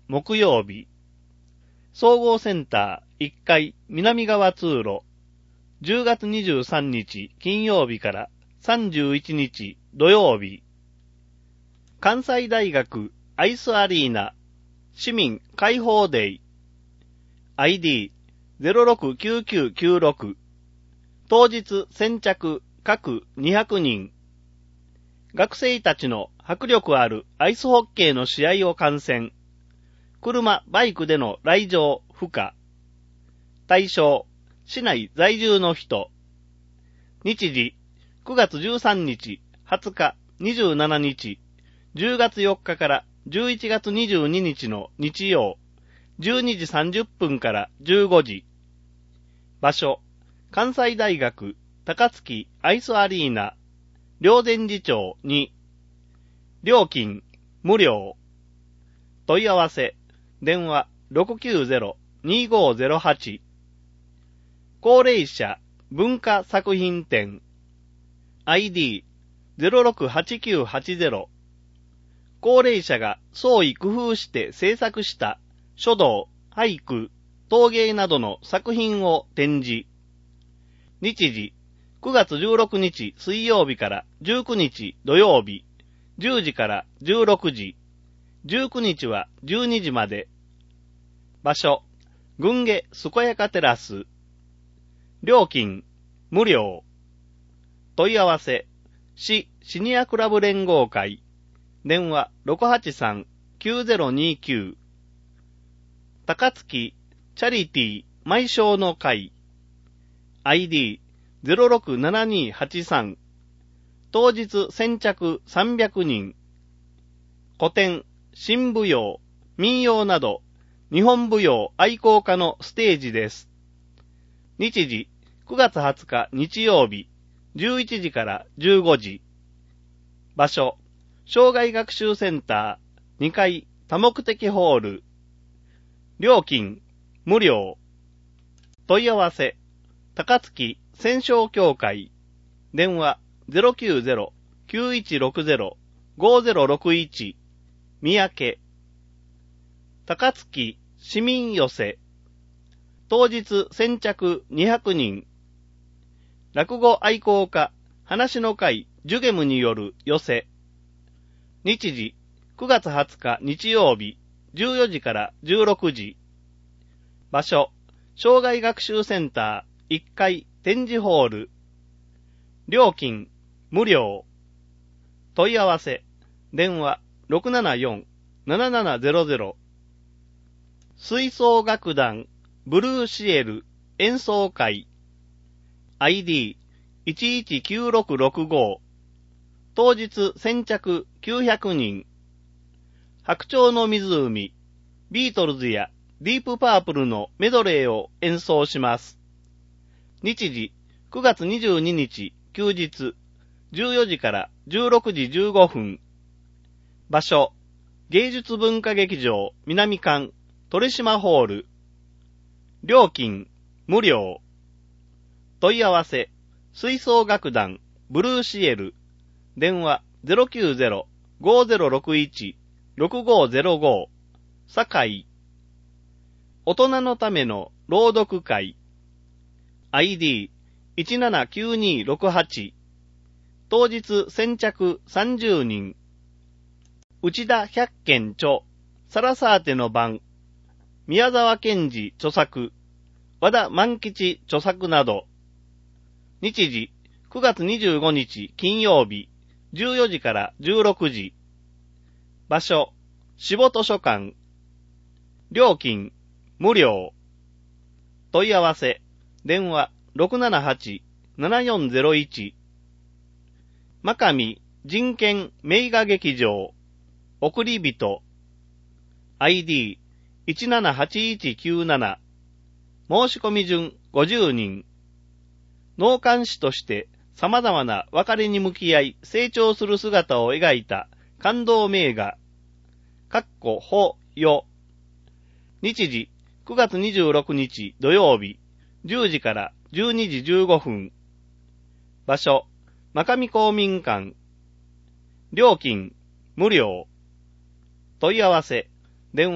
木曜日。総合センターいっかい南側通路。じゅうがつにじゅうさんにち金曜日からさんじゅういちにち土曜日。関西大学アイスアリーナ市民開放デイ アイディーゼロろくきゅうきゅうきゅうろく 当日先着各にひゃくにん。学生たちの迫力あるアイスホッケーの試合を観戦。車、バイクでの来場不可。対象市内在住の人。日時くがつじゅうさんにち、はつか、にじゅうしちにち、じゅうがつよっかからじゅういちがつにじゅうににちの日曜、じゅうにじさんじゅっぷんからじゅうごじ。場所、関西大学高槻アイスアリーナ、霊山寺町に。料金、無料。問い合わせ、電話 ろくきゅうゼロ にごゼロはち。高齢者文化作品展 アイディーゼロろくはちきゅうはちゼロ。高齢者が創意工夫して制作した書道、俳句、陶芸などの作品を展示。日時くがつじゅうろくにち水曜日からじゅうくにち土曜日、じゅうじからじゅうろくじ、じゅうくにちはじゅうにじまで。場所、郡家健やかテラス。料金、無料。問い合わせ、市シニアクラブ連合会。電話 ろくはちさん きゅうゼロにきゅう。高槻チャリティー毎章の会。アイディーゼロろくななにはちさん。当日先着さんびゃくにん。古典、新舞踊、民謡など、日本舞踊愛好家のステージです。日時、くがつはつか日曜日、じゅういちじからじゅうごじ。場所、障害学習センターにかい多目的ホール。料金、無料。問い合わせ、高槻戦勝協会。電話 ゼロきゅうゼロ きゅういちろくゼロ ごゼロろくいち。三宅。高槻市民寄せ。当日先着にひゃくにん。落語愛好家、話の会ジュゲムによる寄せ。日時、くがつはつか日曜日、じゅうよじからじゅうろくじ。場所、障害学習センターいっかい展示ホール。料金、無料。問い合わせ、電話 ろくななよん ななななゼロゼロ。吹奏楽団ブルーシエル演奏会 アイディーいちいちきゅうろくろくご。当日先着きゅうひゃくにん。白鳥の湖、ビートルズやディープパープルのメドレーを演奏します。日時くがつにじゅうににち休日、じゅうよじからじゅうろくじじゅうごふん。場所、芸術文化劇場南館鳥島ホール。料金、無料。問い合わせ、吹奏楽団ブルーシエル。電話 ゼロきゅうゼロ ごゼロろくいち ろくごゼロご。堺。大人のための朗読会。アイディーいちななきゅうにろくはち。当日先着さんじゅうにん。内田百軒著、サラサーテの番。宮沢賢治著作。和田万吉著作など。日時、くがつにじゅうごにち金曜日、じゅうよじからじゅうろくじ。場所、志保図書館。料金、無料。問い合わせ、電話 ろくななはち ななよんゼロいち。真上人権名画劇場。送り人。アイディーいちななはちいちきゅうなな。申し込み順ごじゅうにん。納棺師として様々な別れに向き合い成長する姿を描いた感動名画。かっこほよ。日時くがつにじゅうろくにち土曜日じゅうじからじゅうにじじゅうごふん。場所、真上公民館。料金、無料。問い合わせ、電話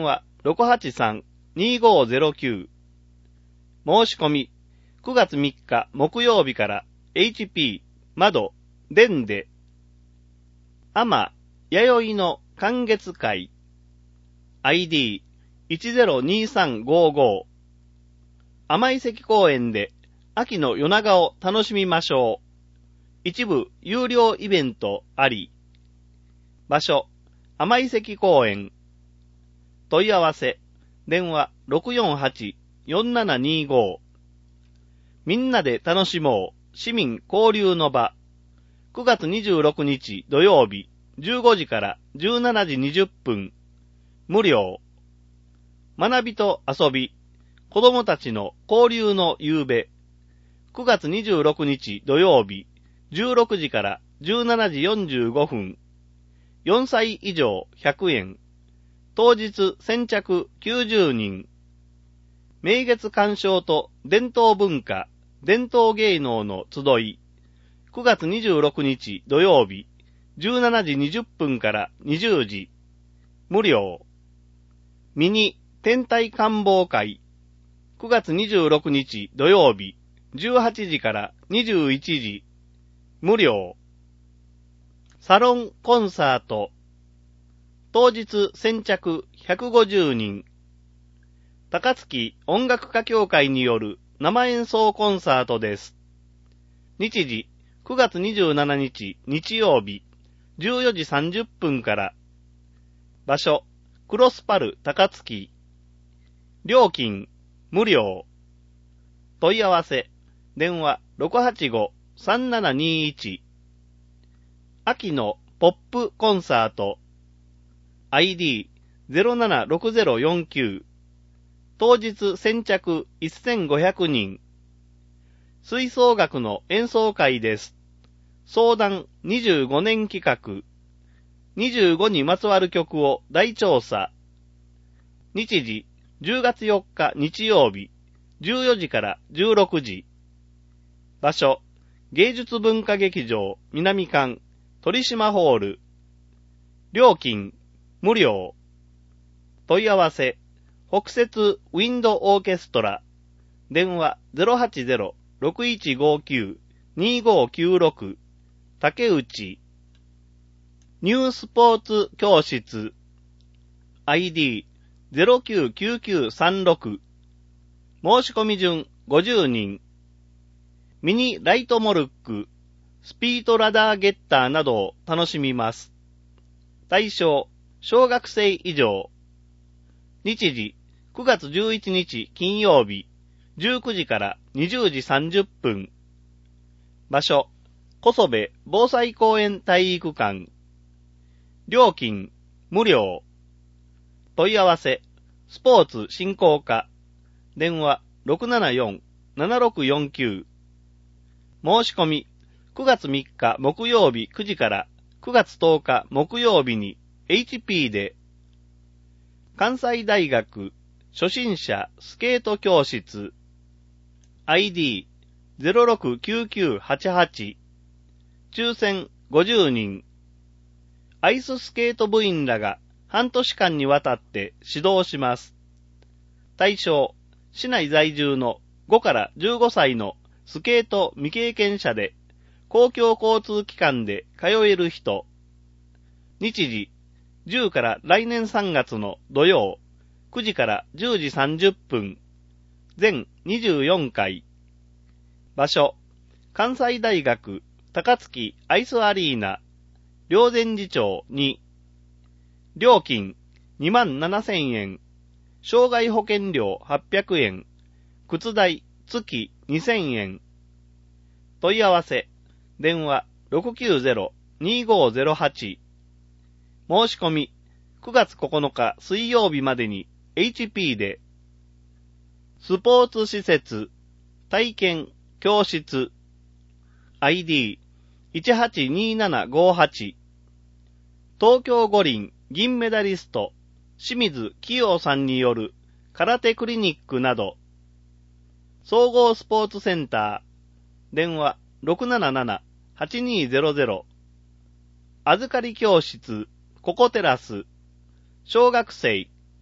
ろくはちさん にごゼロきゅう。申し込み、くがつみっか木曜日から エイチピー、窓、でんで、あま、やよいの寒月会、アイディーいちゼロにさんごご、甘い関公園で秋の夜長を楽しみましょう。一部有料イベントあり。場所、甘い関公園。問い合わせ、電話 ろくよんはち よんななにご。みんなで楽しもう市民交流の場。くがつにじゅうろくにち土曜日じゅうごじからじゅうしちじにじゅっぷん。無料。学びと遊び、子供たちの交流の夕べ。くがつにじゅうろくにち土曜日じゅうろくじからじゅうしちじよんじゅうごふん。よんさい以上ひゃくえん。当日先着きゅうじゅうにん。名月鑑賞と伝統文化、伝統芸能の集い。くがつにじゅうろくにち土曜日じゅうしちじにじゅっぷんからにじゅうじ。無料。ミニ天体観望会。くがつにじゅうろくにち土曜日じゅうはちじからにじゅういちじ。無料。サロンコンサート。当日先着ひゃくごじゅうにん。高槻音楽家協会による生演奏コンサートです。日時くがつにじゅうしちにち日曜日じゅうよじさんじゅっぷんから。場所、クロスパル高槻。料金無料。問い合わせ電話 ろくはちご さんななにいち。秋のポップコンサート アイディーゼロななろくゼロよんきゅう。当日先着せんごひゃくにん。吹奏楽の演奏会です。相談にじゅうごねん企画。にじゅうごにまつわる曲を大調査。日時じゅうがつよっか日曜日じゅうよじからじゅうろくじ。場所、芸術文化劇場南館鳥島ホール。料金無料。問い合わせ北摂ウィンドオーケストラ。電話 ゼロはちゼロ ろくいちごきゅう にごきゅうろく。竹内。ニュースポーツ教室。アイディーゼロきゅうきゅうきゅうさんろく。申し込み順ごじゅうにん。ミニライトモルック、スピードラダーゲッターなどを楽しみます。対象、小学生以上。日時、くがつじゅういちにち金曜日、じゅうくじからにじゅうじさんじゅっぷん。場所、小曽部防災公園体育館。料金、無料。問い合わせ、スポーツ振興課。電話 ろくななよん ななろくよんきゅう。申し込み、くがつみっか木曜日くじからくがつとおか木曜日に エイチピー で。関西大学初心者スケート教室 アイディーゼロろくきゅうきゅうはちはち。抽選ごじゅうにん。アイススケート部員らが半年間にわたって指導します。対象、市内在住のごからじゅうごさいのスケート未経験者で公共交通機関で通える人。日時、じゅうから来年さんがつの土曜、くじからじゅうじさんじゅっぷん。全にじゅうよんかい。場所、関西大学高槻アイスアリーナ、霊山寺町に。料金にまんななせんえん。障害保険料はっぴゃくえん。靴代月にせんえん。問い合わせ、電話 ろくきゅうゼロ にごゼロはち。申し込み、くがつここのか水曜日までに エイチピー で。スポーツ施設、体験、教室。アイディーいちはちにななごはち。東京五輪銀メダリスト、清水希陽さんによる空手クリニックなど。総合スポーツセンター。電話 ろくななな はちにゼロゼロ。預かり教室、ココテラス。小学生。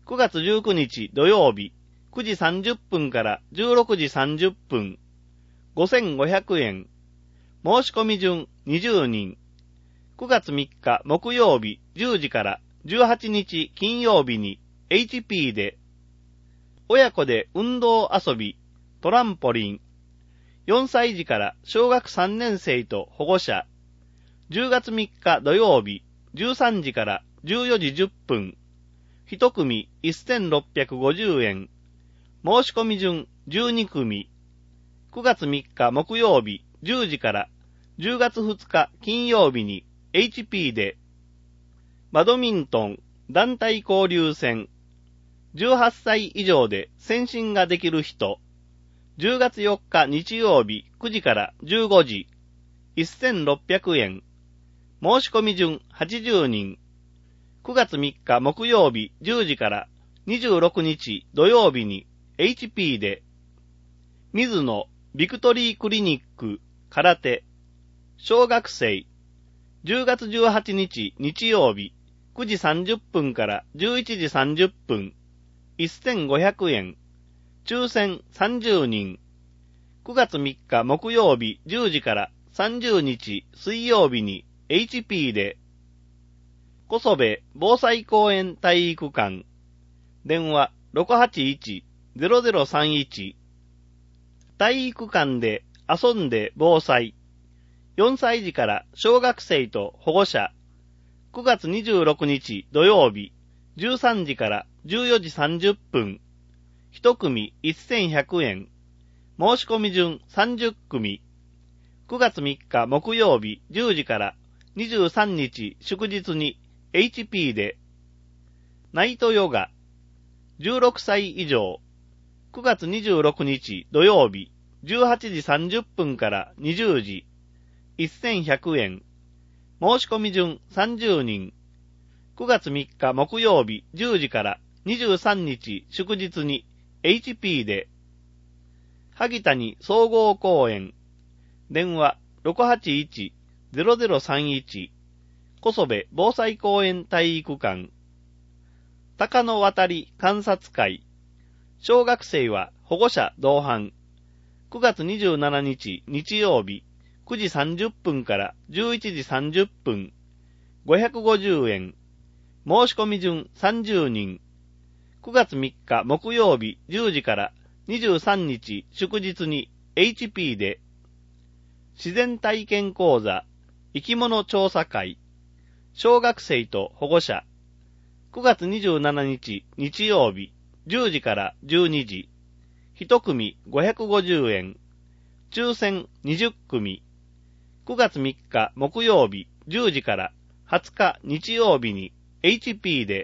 くがつじゅうくにち土曜日、くじさんじゅっぷんからじゅうろくじさんじゅっぷん、ごせんごひゃくえん。申し込み順にじゅうにん。くがつみっか木曜日じゅうじからじゅうはちにち金曜日に エイチピー で、親子で運動遊び、トランポリン、よんさい児から小学さんねんせいと保護者、じゅうがつみっか土曜日じゅうさんじからじゅうよじじゅっぷん、いち組せんろっぴゃくごじゅうえん、申し込み順じゅうにくみ、くがつみっか木曜日じゅうじからじゅうがつふつか金曜日に エイチピー で、バドミントン団体交流戦、じゅうはっさい以上で選審ができる人、じゅうがつよっか日曜日くじからじゅうごじ、せんろっぴゃくえん、申し込み順はちじゅうにん、くがつみっか木曜日じゅうじからにじゅうろくにち土曜日に エイチピー で、水野ビクトリークリニック空手、小学生、じゅうがつじゅうはちにち日曜日くじさんじゅっぷんからじゅういちじさんじゅっぷん、せんごひゃくえん、抽選さんじゅうにん、くがつみっか木曜日じゅうじからさんじゅうにち水曜日に エイチピー で、小曽部防災公園体育館、電話 ろくはちいち ゼロゼロさんいち、体育館で遊んで防災、よんさい児から小学生と保護者、くがつにじゅうろくにち土曜日、じゅうさんじからじゅうよじさんじゅっぷん、いち組せんひゃくえん、申し込み順さんじゅっ組、くがつみっか木曜日じゅうじからにじゅうさんにち祝日に エイチピー で、ナイトヨガ、じゅうろくさい以上、くがつにじゅうろくにち土曜日じゅうはちじさんじゅっぷんからにじゅうじ、せんひゃくえん、申し込み順さんじゅうにん、くがつみっか木曜日じゅうじからにじゅうさんにち祝日に エイチピー で、萩谷総合公園、電話 ろくはちいち ゼロゼロさんいち、小曽部防災公園体育館、高野渡り観察会、小学生は保護者同伴、くがつにじゅうしちにち日曜日くじさんじゅっぷんからじゅういちじさんじゅっぷん、ごひゃくごじゅうえん、申し込み順さんじゅうにん、くがつみっか木曜日じゅうじからにじゅうさんにち祝日に エイチピー で、自然体験講座、生き物調査会、小学生と保護者、くがつにじゅうしちにち日曜日じゅうじからじゅうにじ、いち組ごひゃくごじゅうえん、抽選にじゅっ組、くがつみっか木曜日じゅうじからはつか日曜日に エイチピー で、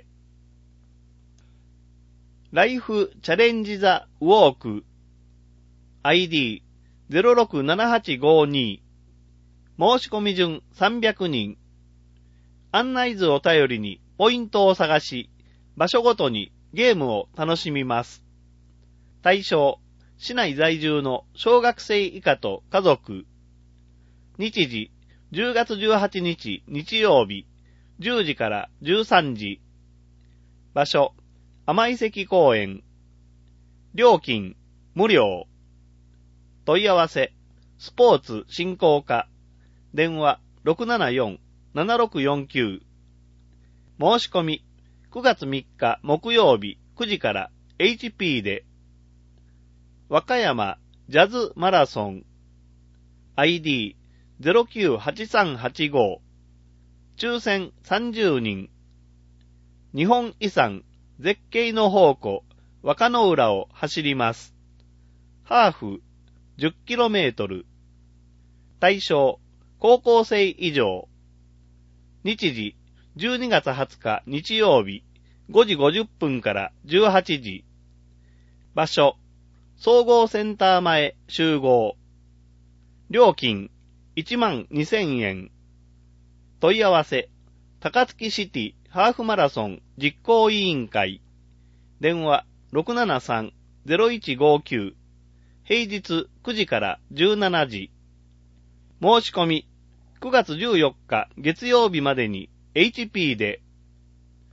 ライフチャレンジザウォーク アイディー ゼロろくななはちごに、申し込み順さんびゃくにん、案内図を頼りにポイントを探し、場所ごとにゲームを楽しみます。対象、市内在住の小学生以下と家族。日時、じゅうがつじゅうはちにち日曜日、じゅうじからじゅうさんじ。場所、甘井関公園。料金、無料。問い合わせ、スポーツ振興課。電話 ろくななよん ななろくよんきゅう。申し込み、くがつみっか木曜日くじから エイチピー で、和歌山ジャズマラソン アイディー ゼロきゅうはちさんはちご、抽選さんじゅうにん、日本遺産絶景の宝庫和歌の浦を走ります。ハーフ じゅっキロメートル、対象高校生以上。日時じゅうにがつはつか日曜日ごじごじゅっぷんからじゅうはちじ。場所、総合センター前集合。料金いちまんにせんえん。問い合わせ、高槻シティハーフマラソン実行委員会。電話 ろくななさん ゼロいちごきゅう。平日くじからじゅうしちじ。申し込み、くがつじゅうよっか月曜日までに エイチピー で、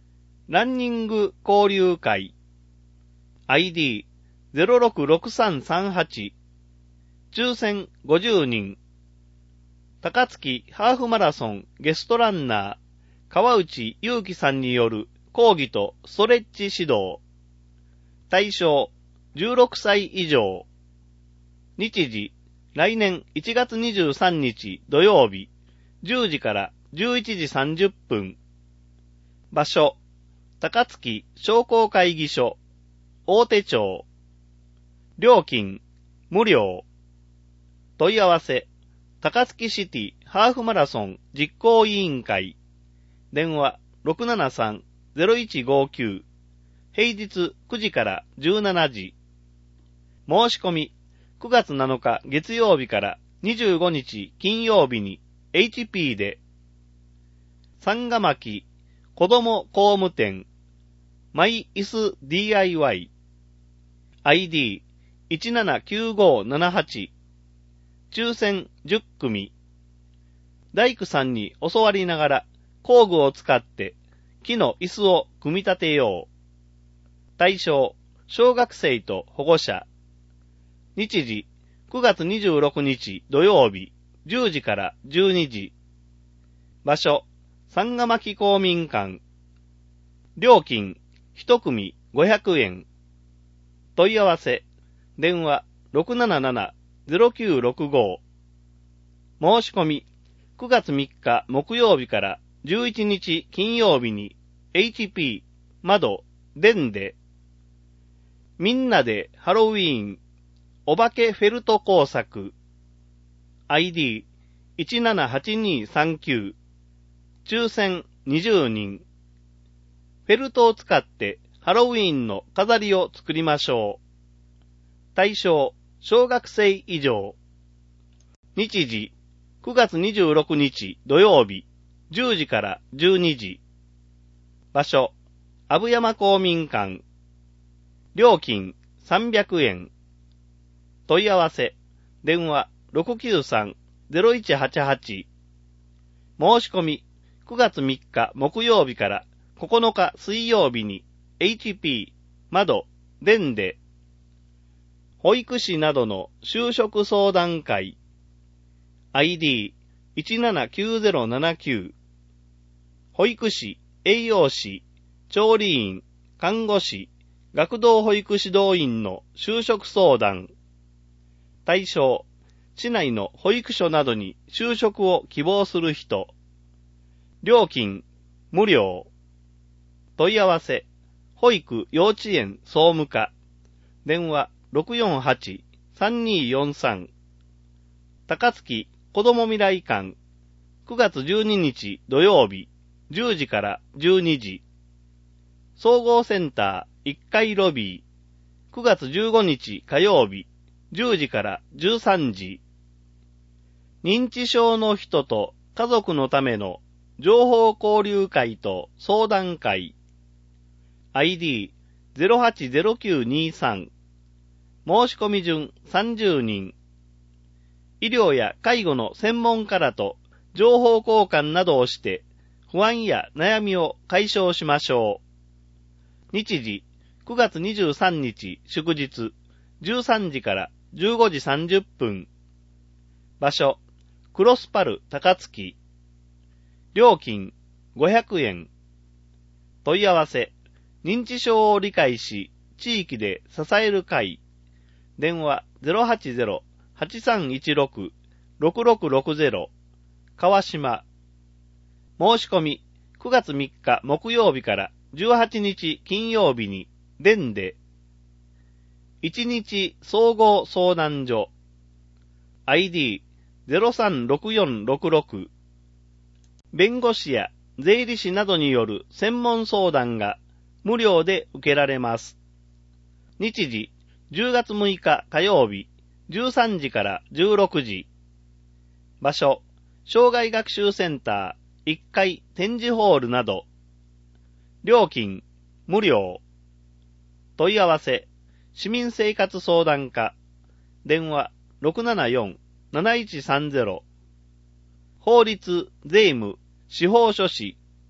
ランニング交流会 アイディーゼロろくろくさんさんはち 抽選ごじゅうにん高槻ハーフマラソンゲストランナー川内優輝さんによる講義とストレッチ指導対象じゅうろくさい以上日時来年いちがつにじゅうさんにち土曜日じゅうじからじゅういちじさんじゅっぷん場所高槻商工会議所大手町料金無料問い合わせ高槻シティハーフマラソン実行委員会電話 ろくななさん ゼロいちごきゅう 平日くじからじゅうしちじ申し込みくがつなのか月曜日からにじゅうごにち金曜日に エイチピー で三ヶ巻子ども工務店マイイス ディーアイワイ アイディーいちななきゅうごななはち 抽選じゅっくみ大工さんに教わりながら工具を使って木の椅子を組み立てよう対象小学生と保護者日時くがつにじゅうろくにち土曜日じゅうじからじゅうにじ場所三ヶ巻公民館料金一組ごひゃくえん問い合わせ電話 ろくなななな ゼロきゅうろくご 申し込みくがつみっか木曜日からじゅういちにち金曜日に エイチピー 窓電でみんなでハロウィーンお化けフェルト工作 アイディーいちななはちにさんきゅう 抽選にじゅうにんフェルトを使ってハロウィーンの飾りを作りましょう対象小学生以上日時くがつにじゅうろくにち土曜日じゅうじからじゅうにじ場所阿武山公民館料金さんびゃくえん問い合わせ電話 ろくきゅうさん ゼロいちはちはち 申し込みくがつみっか木曜日からここのか水曜日に エイチピー 窓電で保育士などの就職相談会 アイディーいちななきゅうゼロななきゅう 保育士、栄養士、調理員、看護師、学童保育指導員の就職相談対象市内の保育所などに就職を希望する人料金無料問い合わせ保育幼稚園総務課電話 ろくよんはち さんによんさん 高槻子ども未来館くがつじゅうににち土曜日じゅうじからじゅうにじ総合センターいっかいロビーくがつじゅうごにち火曜日じゅうじからじゅうさんじ認知症の人と家族のための情報交流会と相談会 アイディーゼロはちゼロきゅうにさん 申し込み順さんじゅうにん医療や介護の専門家らと情報交換などをして不安や悩みを解消しましょう日時くがつにじゅうさんにち祝日じゅうさんじからじゅうごじさんじゅっぷん場所クロスパル高槻料金ごひゃくえん問い合わせ認知症を理解し地域で支える会電話 ゼロはちゼロ はちさんいちろく ろくろくろくゼロ 川島申し込みくがつみっか木曜日からじゅうはちにち金曜日に電でいちにち総合相談所 アイディーゼロさんろくよんろくろく 弁護士や税理士などによる専門相談が無料で受けられます日時じゅうがつむいか火曜日じゅうさんじからじゅうろくじ場所障害学習センターいっかい展示ホールなど料金無料問い合わせ市民生活相談課電話 ろくななよん なないちさんゼロ 法律税務司法書士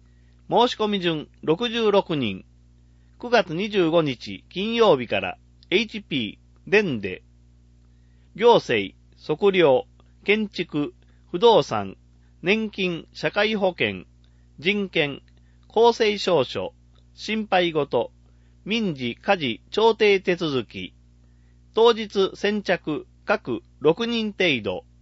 申し込み順ろくじゅうろくにん。くがつにじゅうごにち金曜日から エイチピー、電で、行政、測量、建築、不動産、年金、社会保険、人権、公正証書、心配事、民事、家事、調停手続き、当日先着各ろくにん程度、